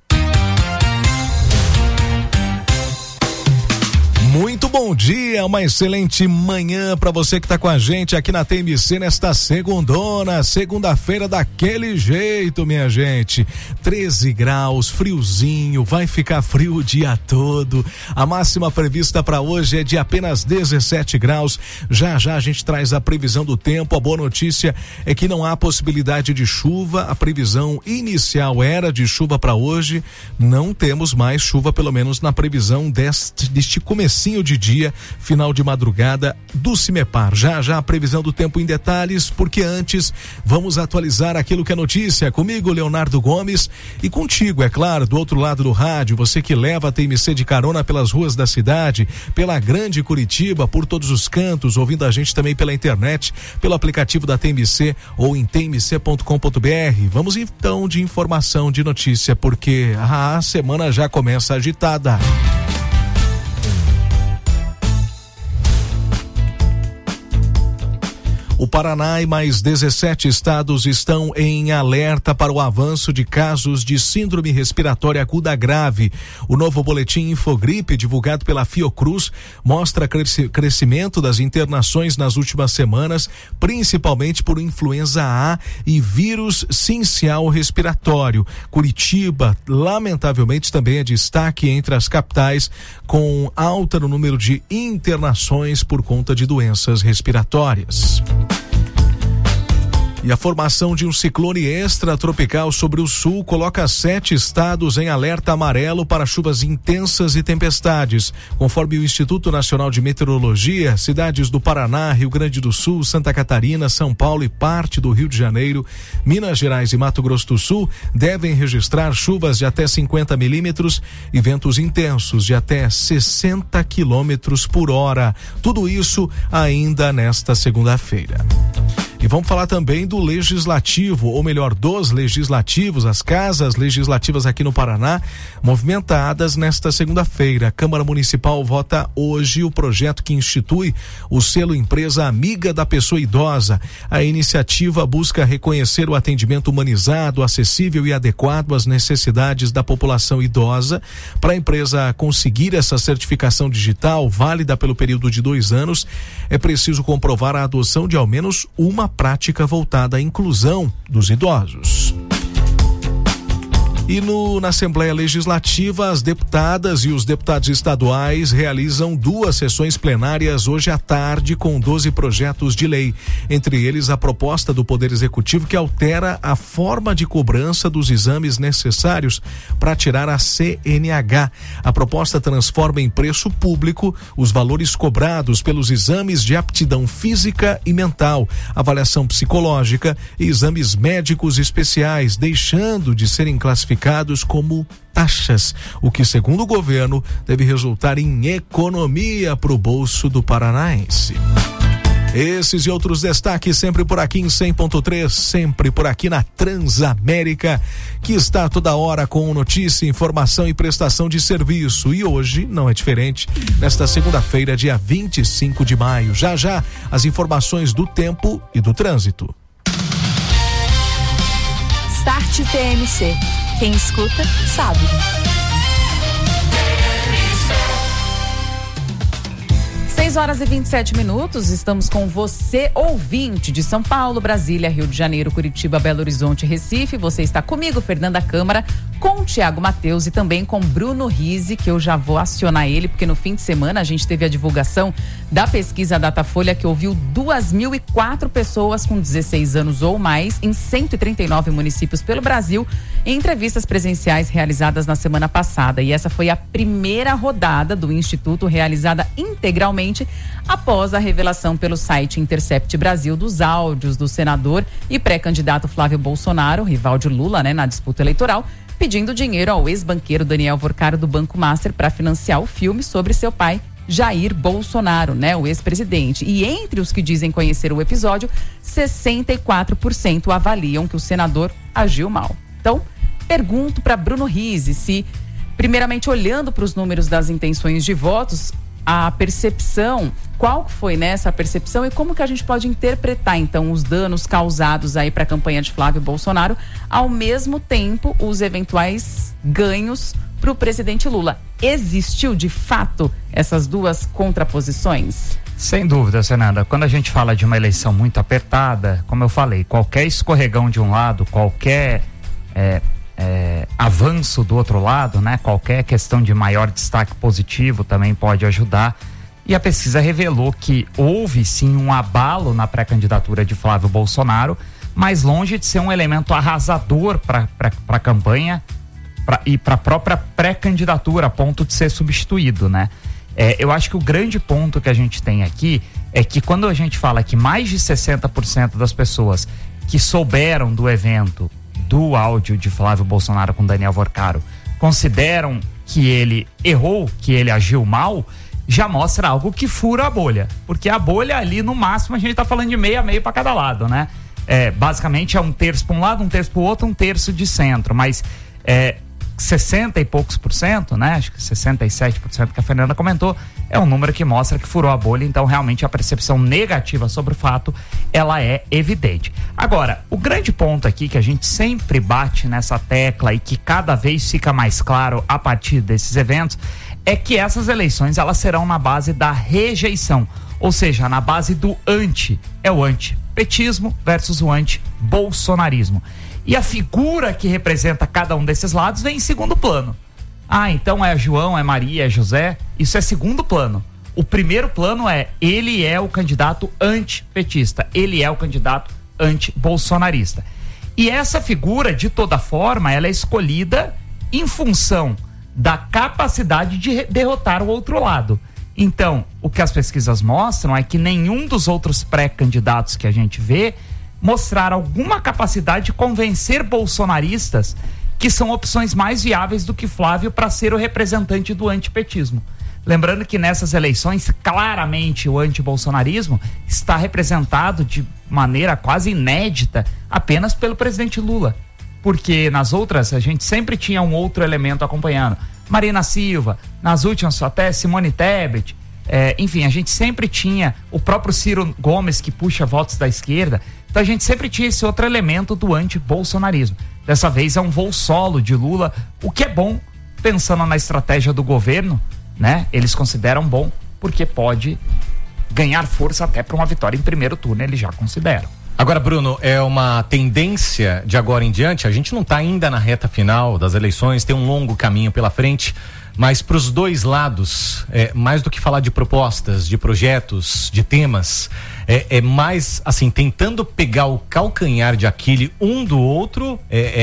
Muito bom dia, uma excelente manhã para você que está com a gente aqui na TMC nesta segunda-feira daquele jeito, minha gente. 13 graus, friozinho, vai ficar frio o dia todo. A máxima prevista para hoje é de apenas 17 graus. Já a gente traz a previsão do tempo. A boa notícia é que não há possibilidade de chuva. A previsão inicial era de chuva para hoje. Não temos mais chuva, pelo menos na previsão deste comecinho de dia, final de madrugada do Cimepar. Já a previsão do tempo em detalhes, porque antes vamos atualizar aquilo que é notícia. Comigo, Leonardo Gomes, e contigo, é claro, do outro lado do rádio, você que leva a TMC de carona pelas ruas da cidade, pela grande Curitiba, por todos os cantos, ouvindo a gente também pela internet, pelo aplicativo da TMC ou em tmc.com.br. Vamos então de informação, de notícia, porque a semana já começa agitada. O Paraná e mais 17 estados estão em alerta para o avanço de casos de síndrome respiratória aguda grave. O novo boletim Infogripe, divulgado pela Fiocruz, mostra crescimento das internações nas últimas semanas, principalmente por influenza A e vírus sincial respiratório. Curitiba, lamentavelmente, também é destaque entre as capitais, com alta no número de internações por conta de doenças respiratórias. E a formação de um ciclone extratropical sobre o sul coloca 7 estados em alerta amarelo para chuvas intensas e tempestades. Conforme o Instituto Nacional de Meteorologia, cidades do Paraná, Rio Grande do Sul, Santa Catarina, São Paulo e parte do Rio de Janeiro, Minas Gerais e Mato Grosso do Sul devem registrar chuvas de até 50 milímetros e ventos intensos de até 60 quilômetros por hora. Tudo isso ainda nesta segunda-feira. E vamos falar também do legislativo, ou melhor, dos legislativos, as casas legislativas aqui no Paraná, movimentadas nesta segunda-feira. A Câmara Municipal vota hoje o projeto que institui o selo Empresa Amiga da Pessoa Idosa. A iniciativa busca reconhecer o atendimento humanizado, acessível e adequado às necessidades da população idosa. Para a empresa conseguir essa certificação digital, válida pelo período de 2 anos, é preciso comprovar a adoção de ao menos uma prática voltada à inclusão dos idosos. E na Assembleia Legislativa, as deputadas e os deputados estaduais realizam 2 sessões plenárias hoje à tarde com 12 projetos de lei. Entre eles, a proposta do Poder Executivo que altera a forma de cobrança dos exames necessários para tirar a CNH. A proposta transforma em preço público os valores cobrados pelos exames de aptidão física e mental, avaliação psicológica e exames médicos especiais, deixando de serem classificados como taxas, o que, segundo o governo, deve resultar em economia para o bolso do paranaense. Esses e outros destaques sempre por aqui em 100.3, sempre por aqui na Transamérica, que está toda hora com notícia, informação e prestação de serviço. E hoje não é diferente, nesta segunda-feira, dia 25 de maio. Já as informações do tempo e do trânsito. Start TMC. Quem escuta, sabe. 6h27, estamos com você, ouvinte de São Paulo, Brasília, Rio de Janeiro, Curitiba, Belo Horizonte, Recife. Você está comigo, Fernanda Câmara, com o Tiago Mateus e também com Bruno Rizzi, que eu já vou acionar ele, porque no fim de semana a gente teve a divulgação da pesquisa Datafolha, que ouviu 2.004 pessoas com 16 anos ou mais em 139 municípios pelo Brasil, em entrevistas presenciais realizadas na semana passada. E essa foi a primeira rodada do Instituto realizada integralmente após a revelação pelo site Intercept Brasil dos áudios do senador e pré-candidato Flávio Bolsonaro, rival de Lula, na disputa eleitoral, pedindo dinheiro ao ex-banqueiro Daniel Vorcaro do Banco Master para financiar o filme sobre seu pai, Jair Bolsonaro, né, o ex-presidente. E entre os que dizem conhecer o episódio, 64% avaliam que o senador agiu mal. Então, pergunto para Bruno Rizzi se, primeiramente, olhando para os números das intenções de votos, a percepção, qual foi nessa percepção e como que a gente pode interpretar então os danos causados aí para a campanha de Flávio Bolsonaro, ao mesmo tempo os eventuais ganhos para o presidente Lula. Existiu de fato essas duas contraposições? Sem dúvida, Fernanda. Quando a gente fala de uma eleição muito apertada, como eu falei, qualquer escorregão de um lado, qualquer avanço do outro lado, né? Qualquer questão de maior destaque positivo também pode ajudar. E a pesquisa revelou que houve sim um abalo na pré-candidatura de Flávio Bolsonaro, mas longe de ser um elemento arrasador para a campanha e para a própria pré-candidatura, a ponto de ser substituído, né? Eu acho que o grande ponto que a gente tem aqui é que quando a gente fala que mais de 60% das pessoas que souberam do evento, do áudio de Flávio Bolsonaro com Daniel Vorcaro, consideram que ele errou, que ele agiu mal, já mostra algo que fura a bolha. Porque a bolha ali, no máximo, a gente tá falando de meio a meio para cada lado, né? Basicamente é um terço para um lado, um terço para o outro, um terço de centro. Mas 60 e poucos %, né? Acho que 67% que a Fernanda comentou, é um número que mostra que furou a bolha, então realmente a percepção negativa sobre o fato, ela é evidente. Agora, o grande ponto aqui que a gente sempre bate nessa tecla e que cada vez fica mais claro a partir desses eventos, é que essas eleições, elas serão na base da rejeição, ou seja, na base do é o anti-petismo versus o anti-bolsonarismo. E a figura que representa cada um desses lados vem em segundo plano. Então é João, é Maria, é José. Isso é segundo plano. O primeiro plano ele é o candidato antipetista, ele é o candidato antibolsonarista. E essa figura, de toda forma, ela é escolhida em função da capacidade de derrotar o outro lado. Então, o que as pesquisas mostram é que nenhum dos outros pré-candidatos que a gente vê mostrar alguma capacidade de convencer bolsonaristas que são opções mais viáveis do que Flávio para ser o representante do antipetismo. Lembrando que nessas eleições, claramente o antibolsonarismo está representado de maneira quase inédita apenas pelo presidente Lula. Porque nas outras a gente sempre tinha um outro elemento acompanhando. Marina Silva, nas últimas até Simone Tebet, enfim, a gente sempre tinha o próprio Ciro Gomes, que puxa votos da esquerda. Então a gente sempre tinha esse outro elemento do antibolsonarismo. Dessa vez é um voo solo de Lula, o que é bom, pensando na estratégia do governo, né? Eles consideram bom, porque pode ganhar força até para uma vitória em primeiro turno, eles já consideram. Agora, Bruno, é uma tendência de agora em diante, a gente não está ainda na reta final das eleições, tem um longo caminho pela frente, mas para os dois lados, mais do que falar de propostas, de projetos, de temas, é mais assim, tentando pegar o calcanhar de Aquiles um do outro,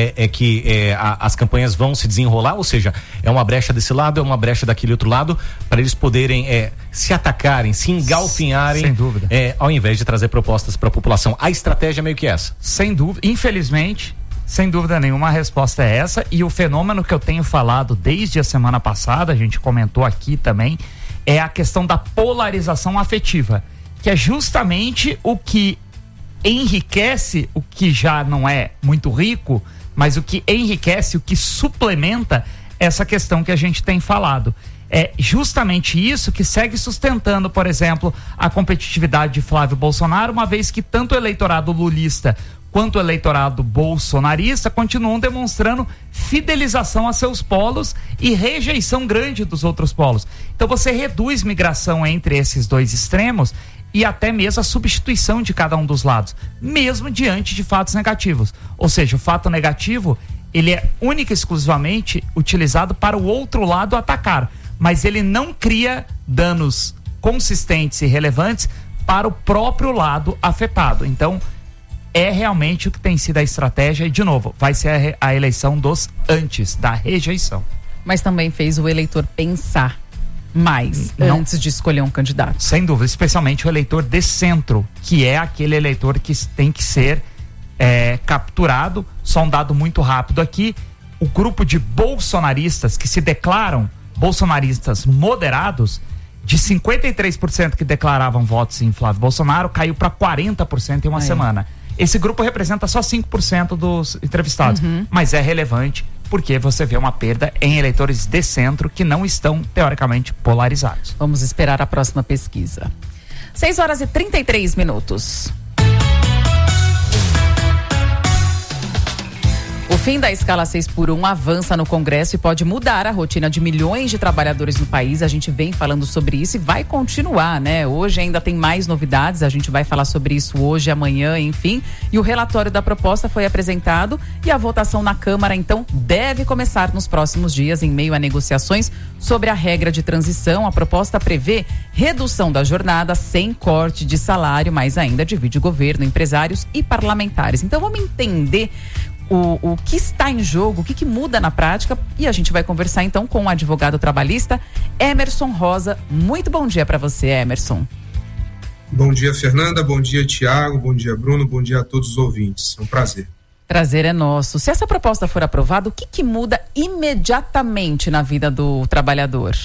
as campanhas vão se desenrolar, ou seja, é uma brecha desse lado, é uma brecha daquele outro lado, para eles poderem se atacarem, se engalfinharem, sem dúvida, ao invés de trazer propostas para a população. A estratégia é meio que essa. Sem dúvida, infelizmente, sem dúvida nenhuma, a resposta é essa. E o fenômeno que eu tenho falado desde a semana passada, a gente comentou aqui também, é a questão da polarização afetiva, que é justamente o que enriquece o que já não é muito rico, mas o que enriquece, o que suplementa essa questão que a gente tem falado. É justamente isso que segue sustentando, por exemplo, a competitividade de Flávio Bolsonaro, uma vez que tanto o eleitorado lulista quanto o eleitorado bolsonarista continuam demonstrando fidelização a seus polos e rejeição grande dos outros polos. Então você reduz migração entre esses dois extremos e até mesmo a substituição de cada um dos lados, mesmo diante de fatos negativos. Ou seja, o fato negativo, ele é única e exclusivamente utilizado para o outro lado atacar, mas ele não cria danos consistentes e relevantes para o próprio lado afetado. Então, é realmente o que tem sido a estratégia e, de novo, vai ser a eleição dos antes, da rejeição. Mas também fez o eleitor pensar mais antes de escolher um candidato. Sem dúvida, especialmente o eleitor de centro, que é aquele eleitor que tem que ser capturado. Só um dado muito rápido aqui: o grupo de bolsonaristas que se declaram bolsonaristas moderados, De 53% que declaravam votos em Flávio Bolsonaro, caiu para 40% em uma semana. Esse grupo representa só 5% dos entrevistados, mas é relevante porque você vê uma perda em eleitores de centro que não estão, teoricamente, polarizados. Vamos esperar a próxima pesquisa. 6h33. O fim da escala 6x1 avança no Congresso e pode mudar a rotina de milhões de trabalhadores no país. A gente vem falando sobre isso e vai continuar, né? Hoje ainda tem mais novidades, a gente vai falar sobre isso hoje, amanhã, enfim. E o relatório da proposta foi apresentado e a votação na Câmara, então, deve começar nos próximos dias, em meio a negociações sobre a regra de transição. A proposta prevê redução da jornada sem corte de salário, mas ainda divide governo, empresários e parlamentares. Então, vamos entender o que está em jogo, o que muda na prática, e a gente vai conversar então com o advogado trabalhista Emerson Rosa. Muito bom dia para você, Emerson. Bom dia, Fernanda, bom dia, Tiago, bom dia, Bruno, bom dia a todos os ouvintes. É um prazer. Prazer é nosso. Se essa proposta for aprovada, o que muda imediatamente na vida do trabalhador?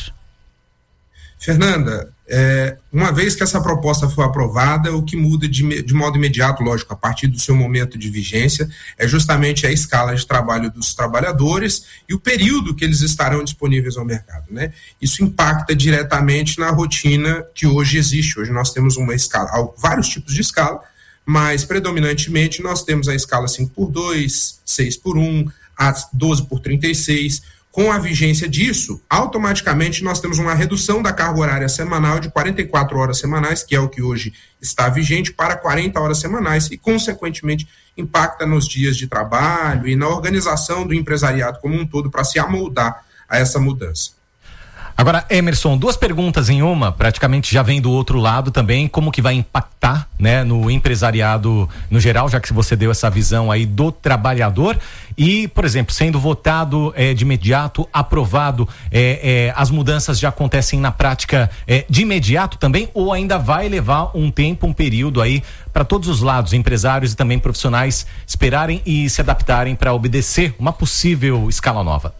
Fernanda, uma vez que essa proposta for aprovada, o que muda de modo imediato, lógico, a partir do seu momento de vigência, é justamente a escala de trabalho dos trabalhadores e o período que eles estarão disponíveis ao mercado, né? Isso impacta diretamente na rotina que hoje existe. Hoje nós temos uma escala, vários tipos de escala, mas predominantemente nós temos a escala 5x2, 6x1, a 12x36. Com a vigência disso, automaticamente nós temos uma redução da carga horária semanal de 44 horas semanais, que é o que hoje está vigente, para 40 horas semanais e, consequentemente, impacta nos dias de trabalho e na organização do empresariado como um todo para se amoldar a essa mudança. Agora, Emerson, duas perguntas em uma, praticamente já vem do outro lado também, como que vai impactar, né, no empresariado no geral, já que você deu essa visão aí do trabalhador e, por exemplo, sendo votado de imediato, aprovado, as mudanças já acontecem na prática de imediato também, ou ainda vai levar um tempo, um período aí para todos os lados, empresários e também profissionais, esperarem e se adaptarem para obedecer uma possível escala nova?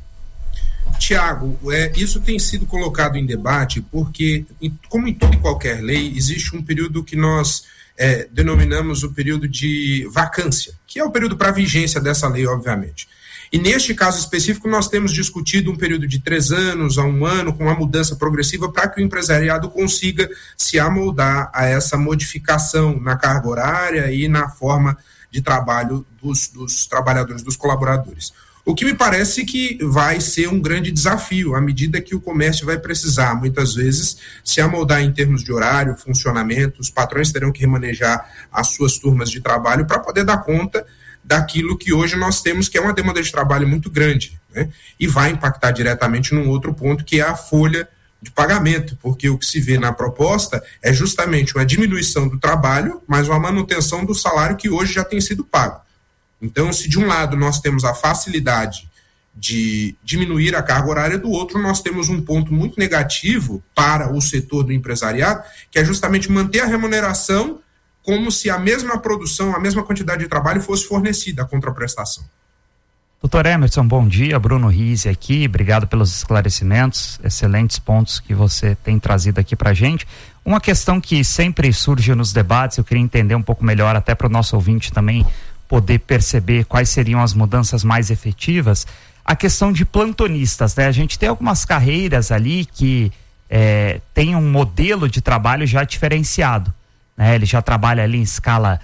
Tiago, isso tem sido colocado em debate porque, como em toda e qualquer lei, existe um período que nós denominamos o período de vacância, que é o período para vigência dessa lei, obviamente. E neste caso específico, nós temos discutido um período de 3 anos a 1 ano, com uma mudança progressiva para que o empresariado consiga se amoldar a essa modificação na carga horária e na forma de trabalho dos trabalhadores, dos colaboradores. O que me parece que vai ser um grande desafio, à medida que o comércio vai precisar, muitas vezes, se amoldar em termos de horário, funcionamento. Os patrões terão que remanejar as suas turmas de trabalho para poder dar conta daquilo que hoje nós temos, que é uma demanda de trabalho muito grande, né? E vai impactar diretamente num outro ponto, que é a folha de pagamento, porque o que se vê na proposta é justamente uma diminuição do trabalho, mas uma manutenção do salário que hoje já tem sido pago. Então, se de um lado nós temos a facilidade de diminuir a carga horária, do outro nós temos um ponto muito negativo para o setor do empresariado, que é justamente manter a remuneração como se a mesma produção, a mesma quantidade de trabalho fosse fornecida, a contraprestação. Doutor Emerson, bom dia. Bruno Rizzi aqui, obrigado pelos esclarecimentos, excelentes pontos que você tem trazido aqui pra gente. Uma questão que sempre surge nos debates, eu queria entender um pouco melhor, até para o nosso ouvinte também poder perceber quais seriam as mudanças mais efetivas, a questão de plantonistas, né? A gente tem algumas carreiras ali que tem um modelo de trabalho já diferenciado, né? Ele já trabalha ali em escala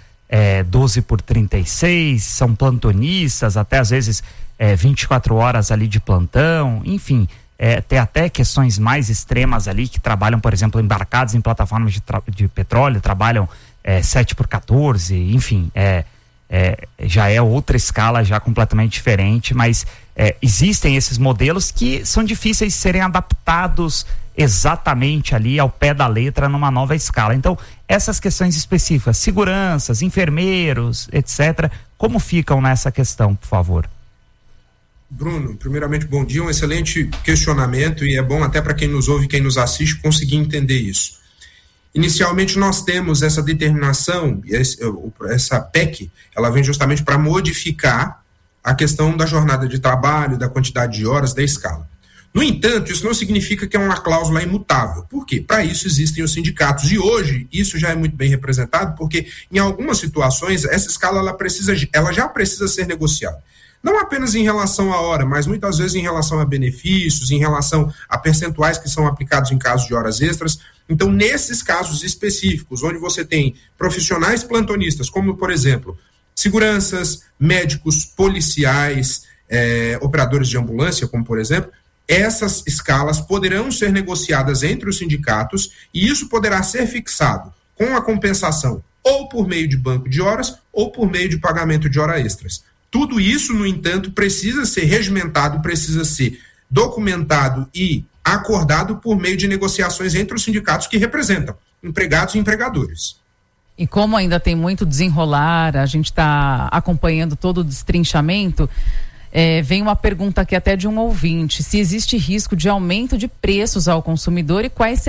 12x36, são plantonistas, até às vezes 24 horas ali de plantão, enfim, tem até questões mais extremas ali que trabalham, por exemplo, embarcados em plataformas de petróleo, trabalham 7x14, enfim, já é outra escala, já completamente diferente, mas existem esses modelos que são difíceis de serem adaptados exatamente ali ao pé da letra numa nova escala. Então, essas questões específicas, seguranças, enfermeiros, etc., como ficam nessa questão, por favor? Bruno, primeiramente, bom dia, um excelente questionamento, e é bom até para quem nos ouve, quem nos assiste, conseguir entender isso. Inicialmente nós temos essa determinação, essa PEC, ela vem justamente para modificar a questão da jornada de trabalho, da quantidade de horas, da escala. No entanto, isso não significa que é uma cláusula imutável. Por quê? Para isso existem os sindicatos. E hoje, isso já é muito bem representado, porque em algumas situações, essa escala ela já precisa ser negociada. Não apenas em relação à hora, mas muitas vezes em relação a benefícios, em relação a percentuais que são aplicados em casos de horas extras. Então, nesses casos específicos, onde você tem profissionais plantonistas, como, por exemplo, seguranças, médicos, policiais, operadores de ambulância, como por exemplo, essas escalas poderão ser negociadas entre os sindicatos e isso poderá ser fixado com a compensação ou por meio de banco de horas ou por meio de pagamento de horas extras. Tudo isso, no entanto, precisa ser regimentado, precisa ser documentado e acordado por meio de negociações entre os sindicatos que representam empregados e empregadores. E como ainda tem muito desenrolar, a gente está acompanhando todo o destrinchamento, vem uma pergunta aqui até de um ouvinte: se existe risco de aumento de preços ao consumidor e quais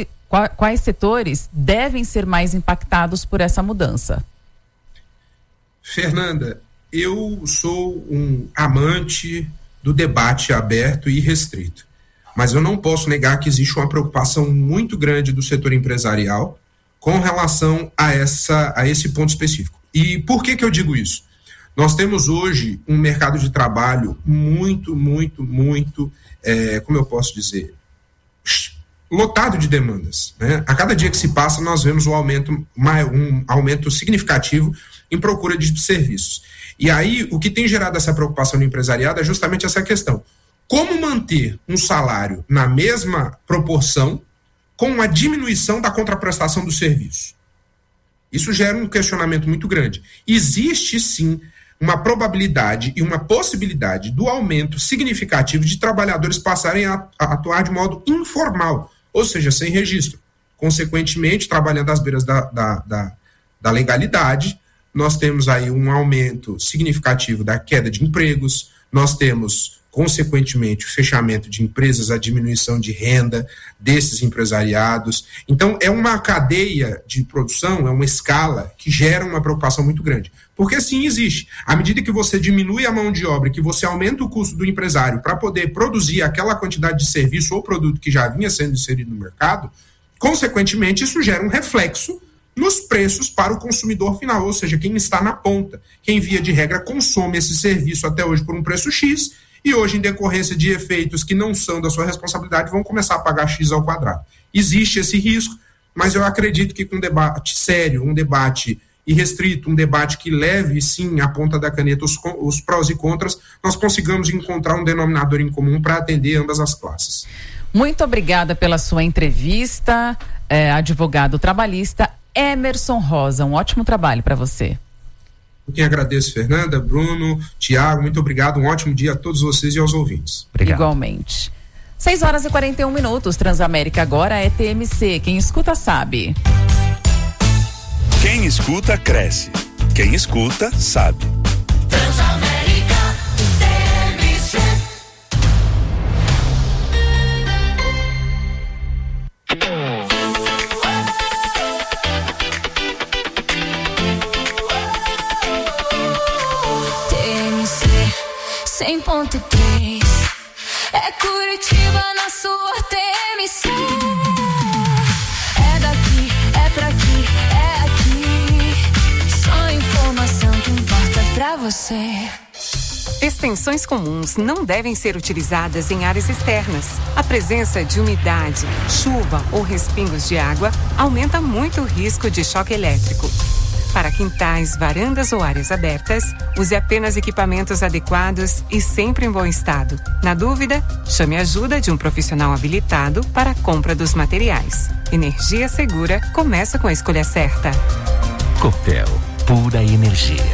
setores devem ser mais impactados por essa mudança? Fernanda, eu sou um amante do debate aberto e restrito, mas eu não posso negar que existe uma preocupação muito grande do setor empresarial com relação a esse ponto específico. E por que eu digo isso? Nós temos hoje um mercado de trabalho muito, como eu posso dizer, lotado de demandas, né? A cada dia que se passa, nós vemos um aumento significativo em procura de serviços. E aí, o que tem gerado essa preocupação no empresariado é justamente essa questão. Como manter um salário na mesma proporção com a diminuição da contraprestação do serviço? Isso gera um questionamento muito grande. Existe, sim, uma probabilidade e uma possibilidade do aumento significativo de trabalhadores passarem a atuar de modo informal, ou seja, sem registro. Consequentemente, trabalhando às beiras da legalidade, nós temos aí um aumento significativo da queda de empregos, nós temos, consequentemente, o fechamento de empresas, a diminuição de renda desses empresariados. Então, é uma cadeia de produção, é uma escala que gera uma preocupação muito grande. Porque, sim, existe. À medida que você diminui a mão de obra, que você aumenta o custo do empresário para poder produzir aquela quantidade de serviço ou produto que já vinha sendo inserido no mercado, consequentemente, isso gera um reflexo nos preços para o consumidor final, ou seja, quem está na ponta, quem via de regra consome esse serviço até hoje por um preço X, e hoje, em decorrência de efeitos que não são da sua responsabilidade, vão começar a pagar X ao quadrado. Existe esse risco, mas eu acredito que com um debate sério, um debate irrestrito, um debate que leve, sim, à ponta da caneta os prós e contras, nós consigamos encontrar um denominador em comum para atender ambas as classes. Muito obrigada pela sua entrevista, advogado trabalhista Emerson Rosa. Um ótimo trabalho para você. Eu quem agradeço, Fernanda, Bruno, Tiago, muito obrigado, um ótimo dia a todos vocês e aos ouvintes. Obrigado. Igualmente. 6h41, Transamérica agora é TMC, quem escuta sabe. Quem escuta cresce, quem escuta sabe. Transamérica TMC. TMC 100.3 é Curitiba na sua TMC. É daqui, é pra aqui, é aqui. Só informação que importa pra você. Extensões comuns não devem ser utilizadas em áreas externas. A presença de umidade, chuva ou respingos de água aumenta muito o risco de choque elétrico. Para quintais, varandas ou áreas abertas, use apenas equipamentos adequados e sempre em bom estado. Na dúvida, chame a ajuda de um profissional habilitado para a compra dos materiais. Energia segura começa com a escolha certa. Copel, pura energia.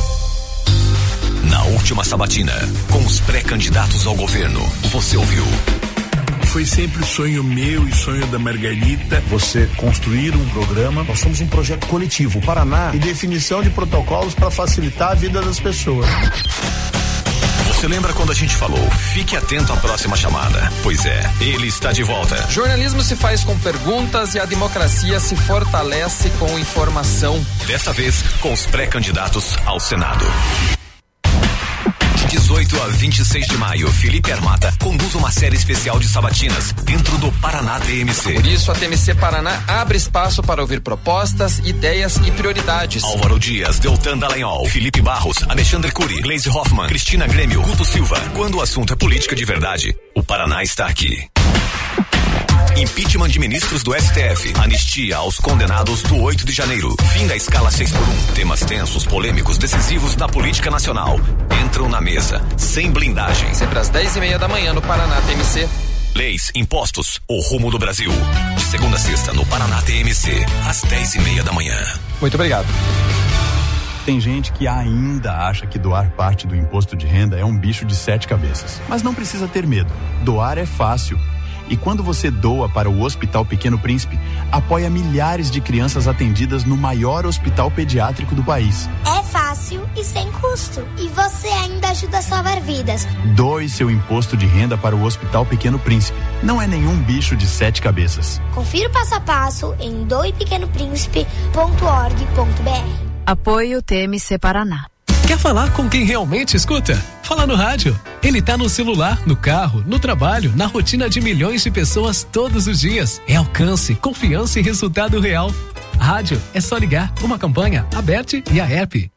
Na última sabatina, com os pré-candidatos ao governo, você ouviu. Foi sempre sonho meu e sonho da Margarita. Você construir um programa, nós somos um projeto coletivo, Paraná, e definição de protocolos para facilitar a vida das pessoas. Você lembra quando a gente falou, fique atento à próxima chamada? Pois é, ele está de volta. Jornalismo se faz com perguntas e a democracia se fortalece com informação. Desta vez, com os pré-candidatos ao Senado. De 18 a 26 de maio, Felipe Armata conduz uma série especial de sabatinas dentro do Paraná TMC. Por isso, a TMC Paraná abre espaço para ouvir propostas, ideias e prioridades. Álvaro Dias, Deltan Dallagnol, Felipe Barros, Alexandre Cury, Gleisi Hoffmann, Cristina Grêmio, Guto Silva. Quando o assunto é política de verdade, o Paraná está aqui. Impeachment de ministros do STF. Anistia aos condenados do 8 de janeiro. Fim da escala 6x1. Temas tensos, polêmicos, decisivos da política nacional. Entram na mesa, sem blindagem. Sempre às 10:30 da manhã no Paraná TMC. Leis, impostos, o rumo do Brasil. De segunda a sexta no Paraná TMC, às 10:30 da manhã. Muito obrigado. Tem gente que ainda acha que doar parte do imposto de renda é um bicho de 7 cabeças. Mas não precisa ter medo. Doar é fácil. E quando você doa para o Hospital Pequeno Príncipe, apoia milhares de crianças atendidas no maior hospital pediátrico do país. É fácil e sem custo. E você ainda ajuda a salvar vidas. Doe seu imposto de renda para o Hospital Pequeno Príncipe. Não é nenhum bicho de 7 cabeças. Confira o passo a passo em doepequenopríncipe.org.br. Apoio TMC Paraná. Quer falar com quem realmente escuta? Fala no rádio. Ele tá no celular, no carro, no trabalho, na rotina de milhões de pessoas todos os dias. É alcance, confiança e resultado real. Rádio é só ligar. Uma campanha, a BERT e a ERP.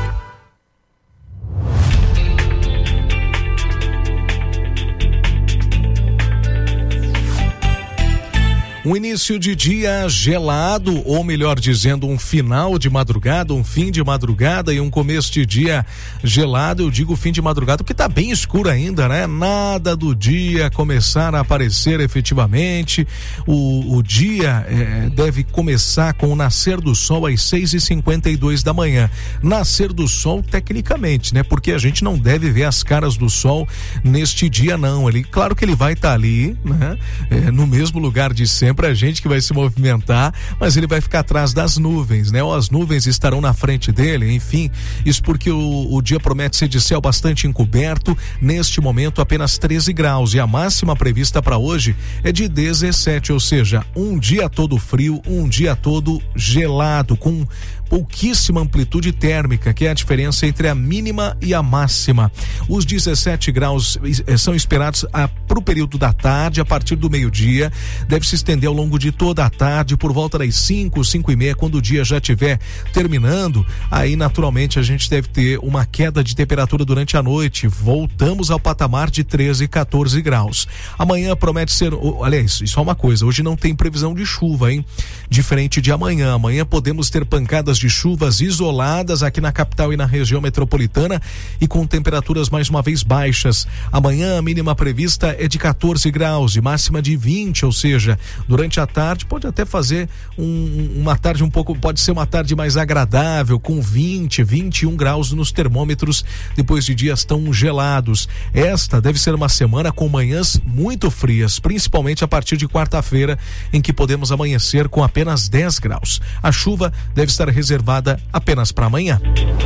Um início de dia gelado, ou melhor dizendo, um final de madrugada, um fim de madrugada e um começo de dia gelado. Eu digo fim de madrugada porque tá bem escuro ainda, né? Nada do dia começar a aparecer efetivamente. O dia deve começar com o nascer do sol às 6h52 da manhã. Nascer do sol tecnicamente, né? Porque a gente não deve ver as caras do sol neste dia, não. Claro que ele vai estar ali, né? No mesmo lugar de sempre. Pra gente que vai se movimentar, mas ele vai ficar atrás das nuvens, né? Ou as nuvens estarão na frente dele, enfim, isso porque o dia promete ser de céu bastante encoberto, neste momento apenas 13 graus e a máxima prevista para hoje é de 17, ou seja, um dia todo frio, um dia todo gelado, com pouquíssima amplitude térmica, que é a diferença entre a mínima e a máxima. Os 17 graus são esperados para o período da tarde, a partir do meio-dia, deve se estender ao longo de toda a tarde, por volta das 5h30, quando o dia já estiver terminando, aí naturalmente a gente deve ter uma queda de temperatura durante a noite, voltamos ao patamar de 13, 14 graus. Amanhã promete ser, aliás, só uma coisa, hoje não tem previsão de chuva, hein? Diferente de amanhã podemos ter pancadas de chuvas isoladas aqui na capital e na região metropolitana e com temperaturas mais uma vez baixas. Amanhã a mínima prevista é de 14 graus e máxima de 20, ou seja, durante a tarde pode até fazer uma tarde pode ser uma tarde mais agradável, com 20, 21 graus nos termômetros depois de dias tão gelados. Esta deve ser uma semana com manhãs muito frias, principalmente a partir de quarta-feira, em que podemos amanhecer com apenas 10 graus. A chuva deve estar reservada apenas para amanhã.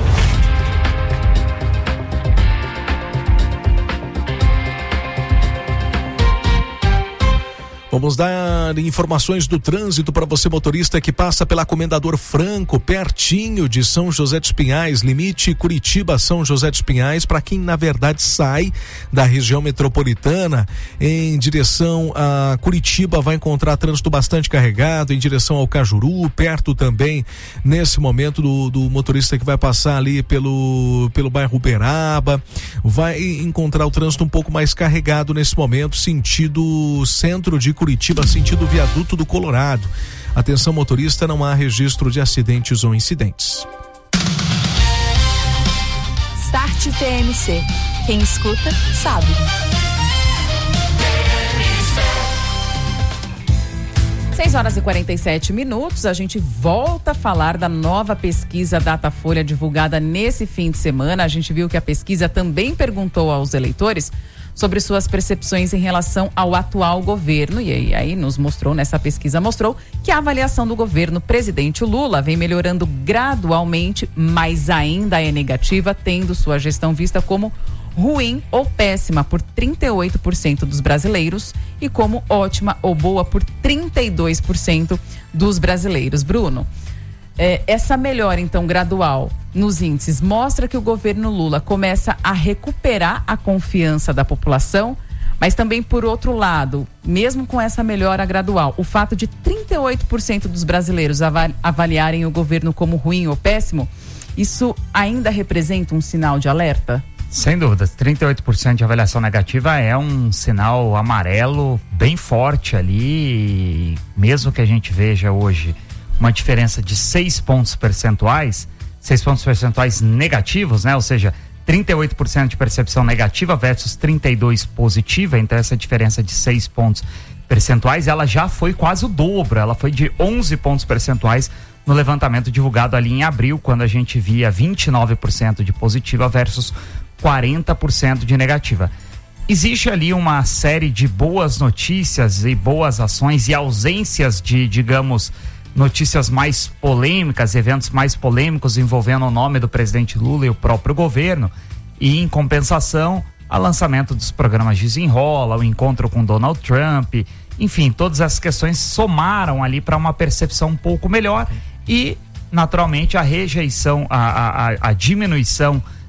Vamos dar informações do trânsito para você, motorista que passa pela Comendador Franco, pertinho de São José dos Pinhais, limite Curitiba-São José dos Pinhais, para quem na verdade sai da região metropolitana em direção a Curitiba, vai encontrar trânsito bastante carregado em direção ao Cajuru, perto também nesse momento do motorista que vai passar ali pelo bairro Uberaba, vai encontrar o trânsito um pouco mais carregado nesse momento, sentido centro de Curitiba, sentido viaduto do Colorado. Atenção, motorista, não há registro de acidentes ou incidentes. Start TMC. Quem escuta, sabe. Seis horas e 47 minutos, a gente volta a falar da nova pesquisa Datafolha divulgada nesse fim de semana. A gente viu que a pesquisa também perguntou aos eleitores sobre suas percepções em relação ao atual governo. E aí nessa pesquisa mostrou que a avaliação do governo presidente Lula vem melhorando gradualmente, mas ainda é negativa, tendo sua gestão vista como ruim ou péssima por 38% dos brasileiros e como ótima ou boa por 32% dos brasileiros. Bruno, essa melhora, então, gradual nos índices mostra que o governo Lula começa a recuperar a confiança da população, mas também, por outro lado, mesmo com essa melhora gradual, o fato de 38% dos brasileiros avaliarem o governo como ruim ou péssimo, isso ainda representa um sinal de alerta? Sem dúvida, 38% de avaliação negativa é um sinal amarelo bem forte ali, mesmo que a gente veja hoje uma diferença de 6 pontos percentuais negativos, né? Ou seja, 38% de percepção negativa versus 32% positiva, então essa diferença de 6 pontos percentuais, ela já foi quase o dobro, ela foi de 11 pontos percentuais no levantamento divulgado ali em abril, quando a gente via 29% de positiva versus 40% de negativa. Existe ali uma série de boas notícias e boas ações e ausências de, digamos, notícias mais polêmicas, eventos mais polêmicos envolvendo o nome do presidente Lula e o próprio governo, e em compensação, o lançamento dos programas Desenrola, o encontro com Donald Trump, enfim, todas essas questões somaram ali para uma percepção um pouco melhor e, naturalmente, a rejeição, a diminuição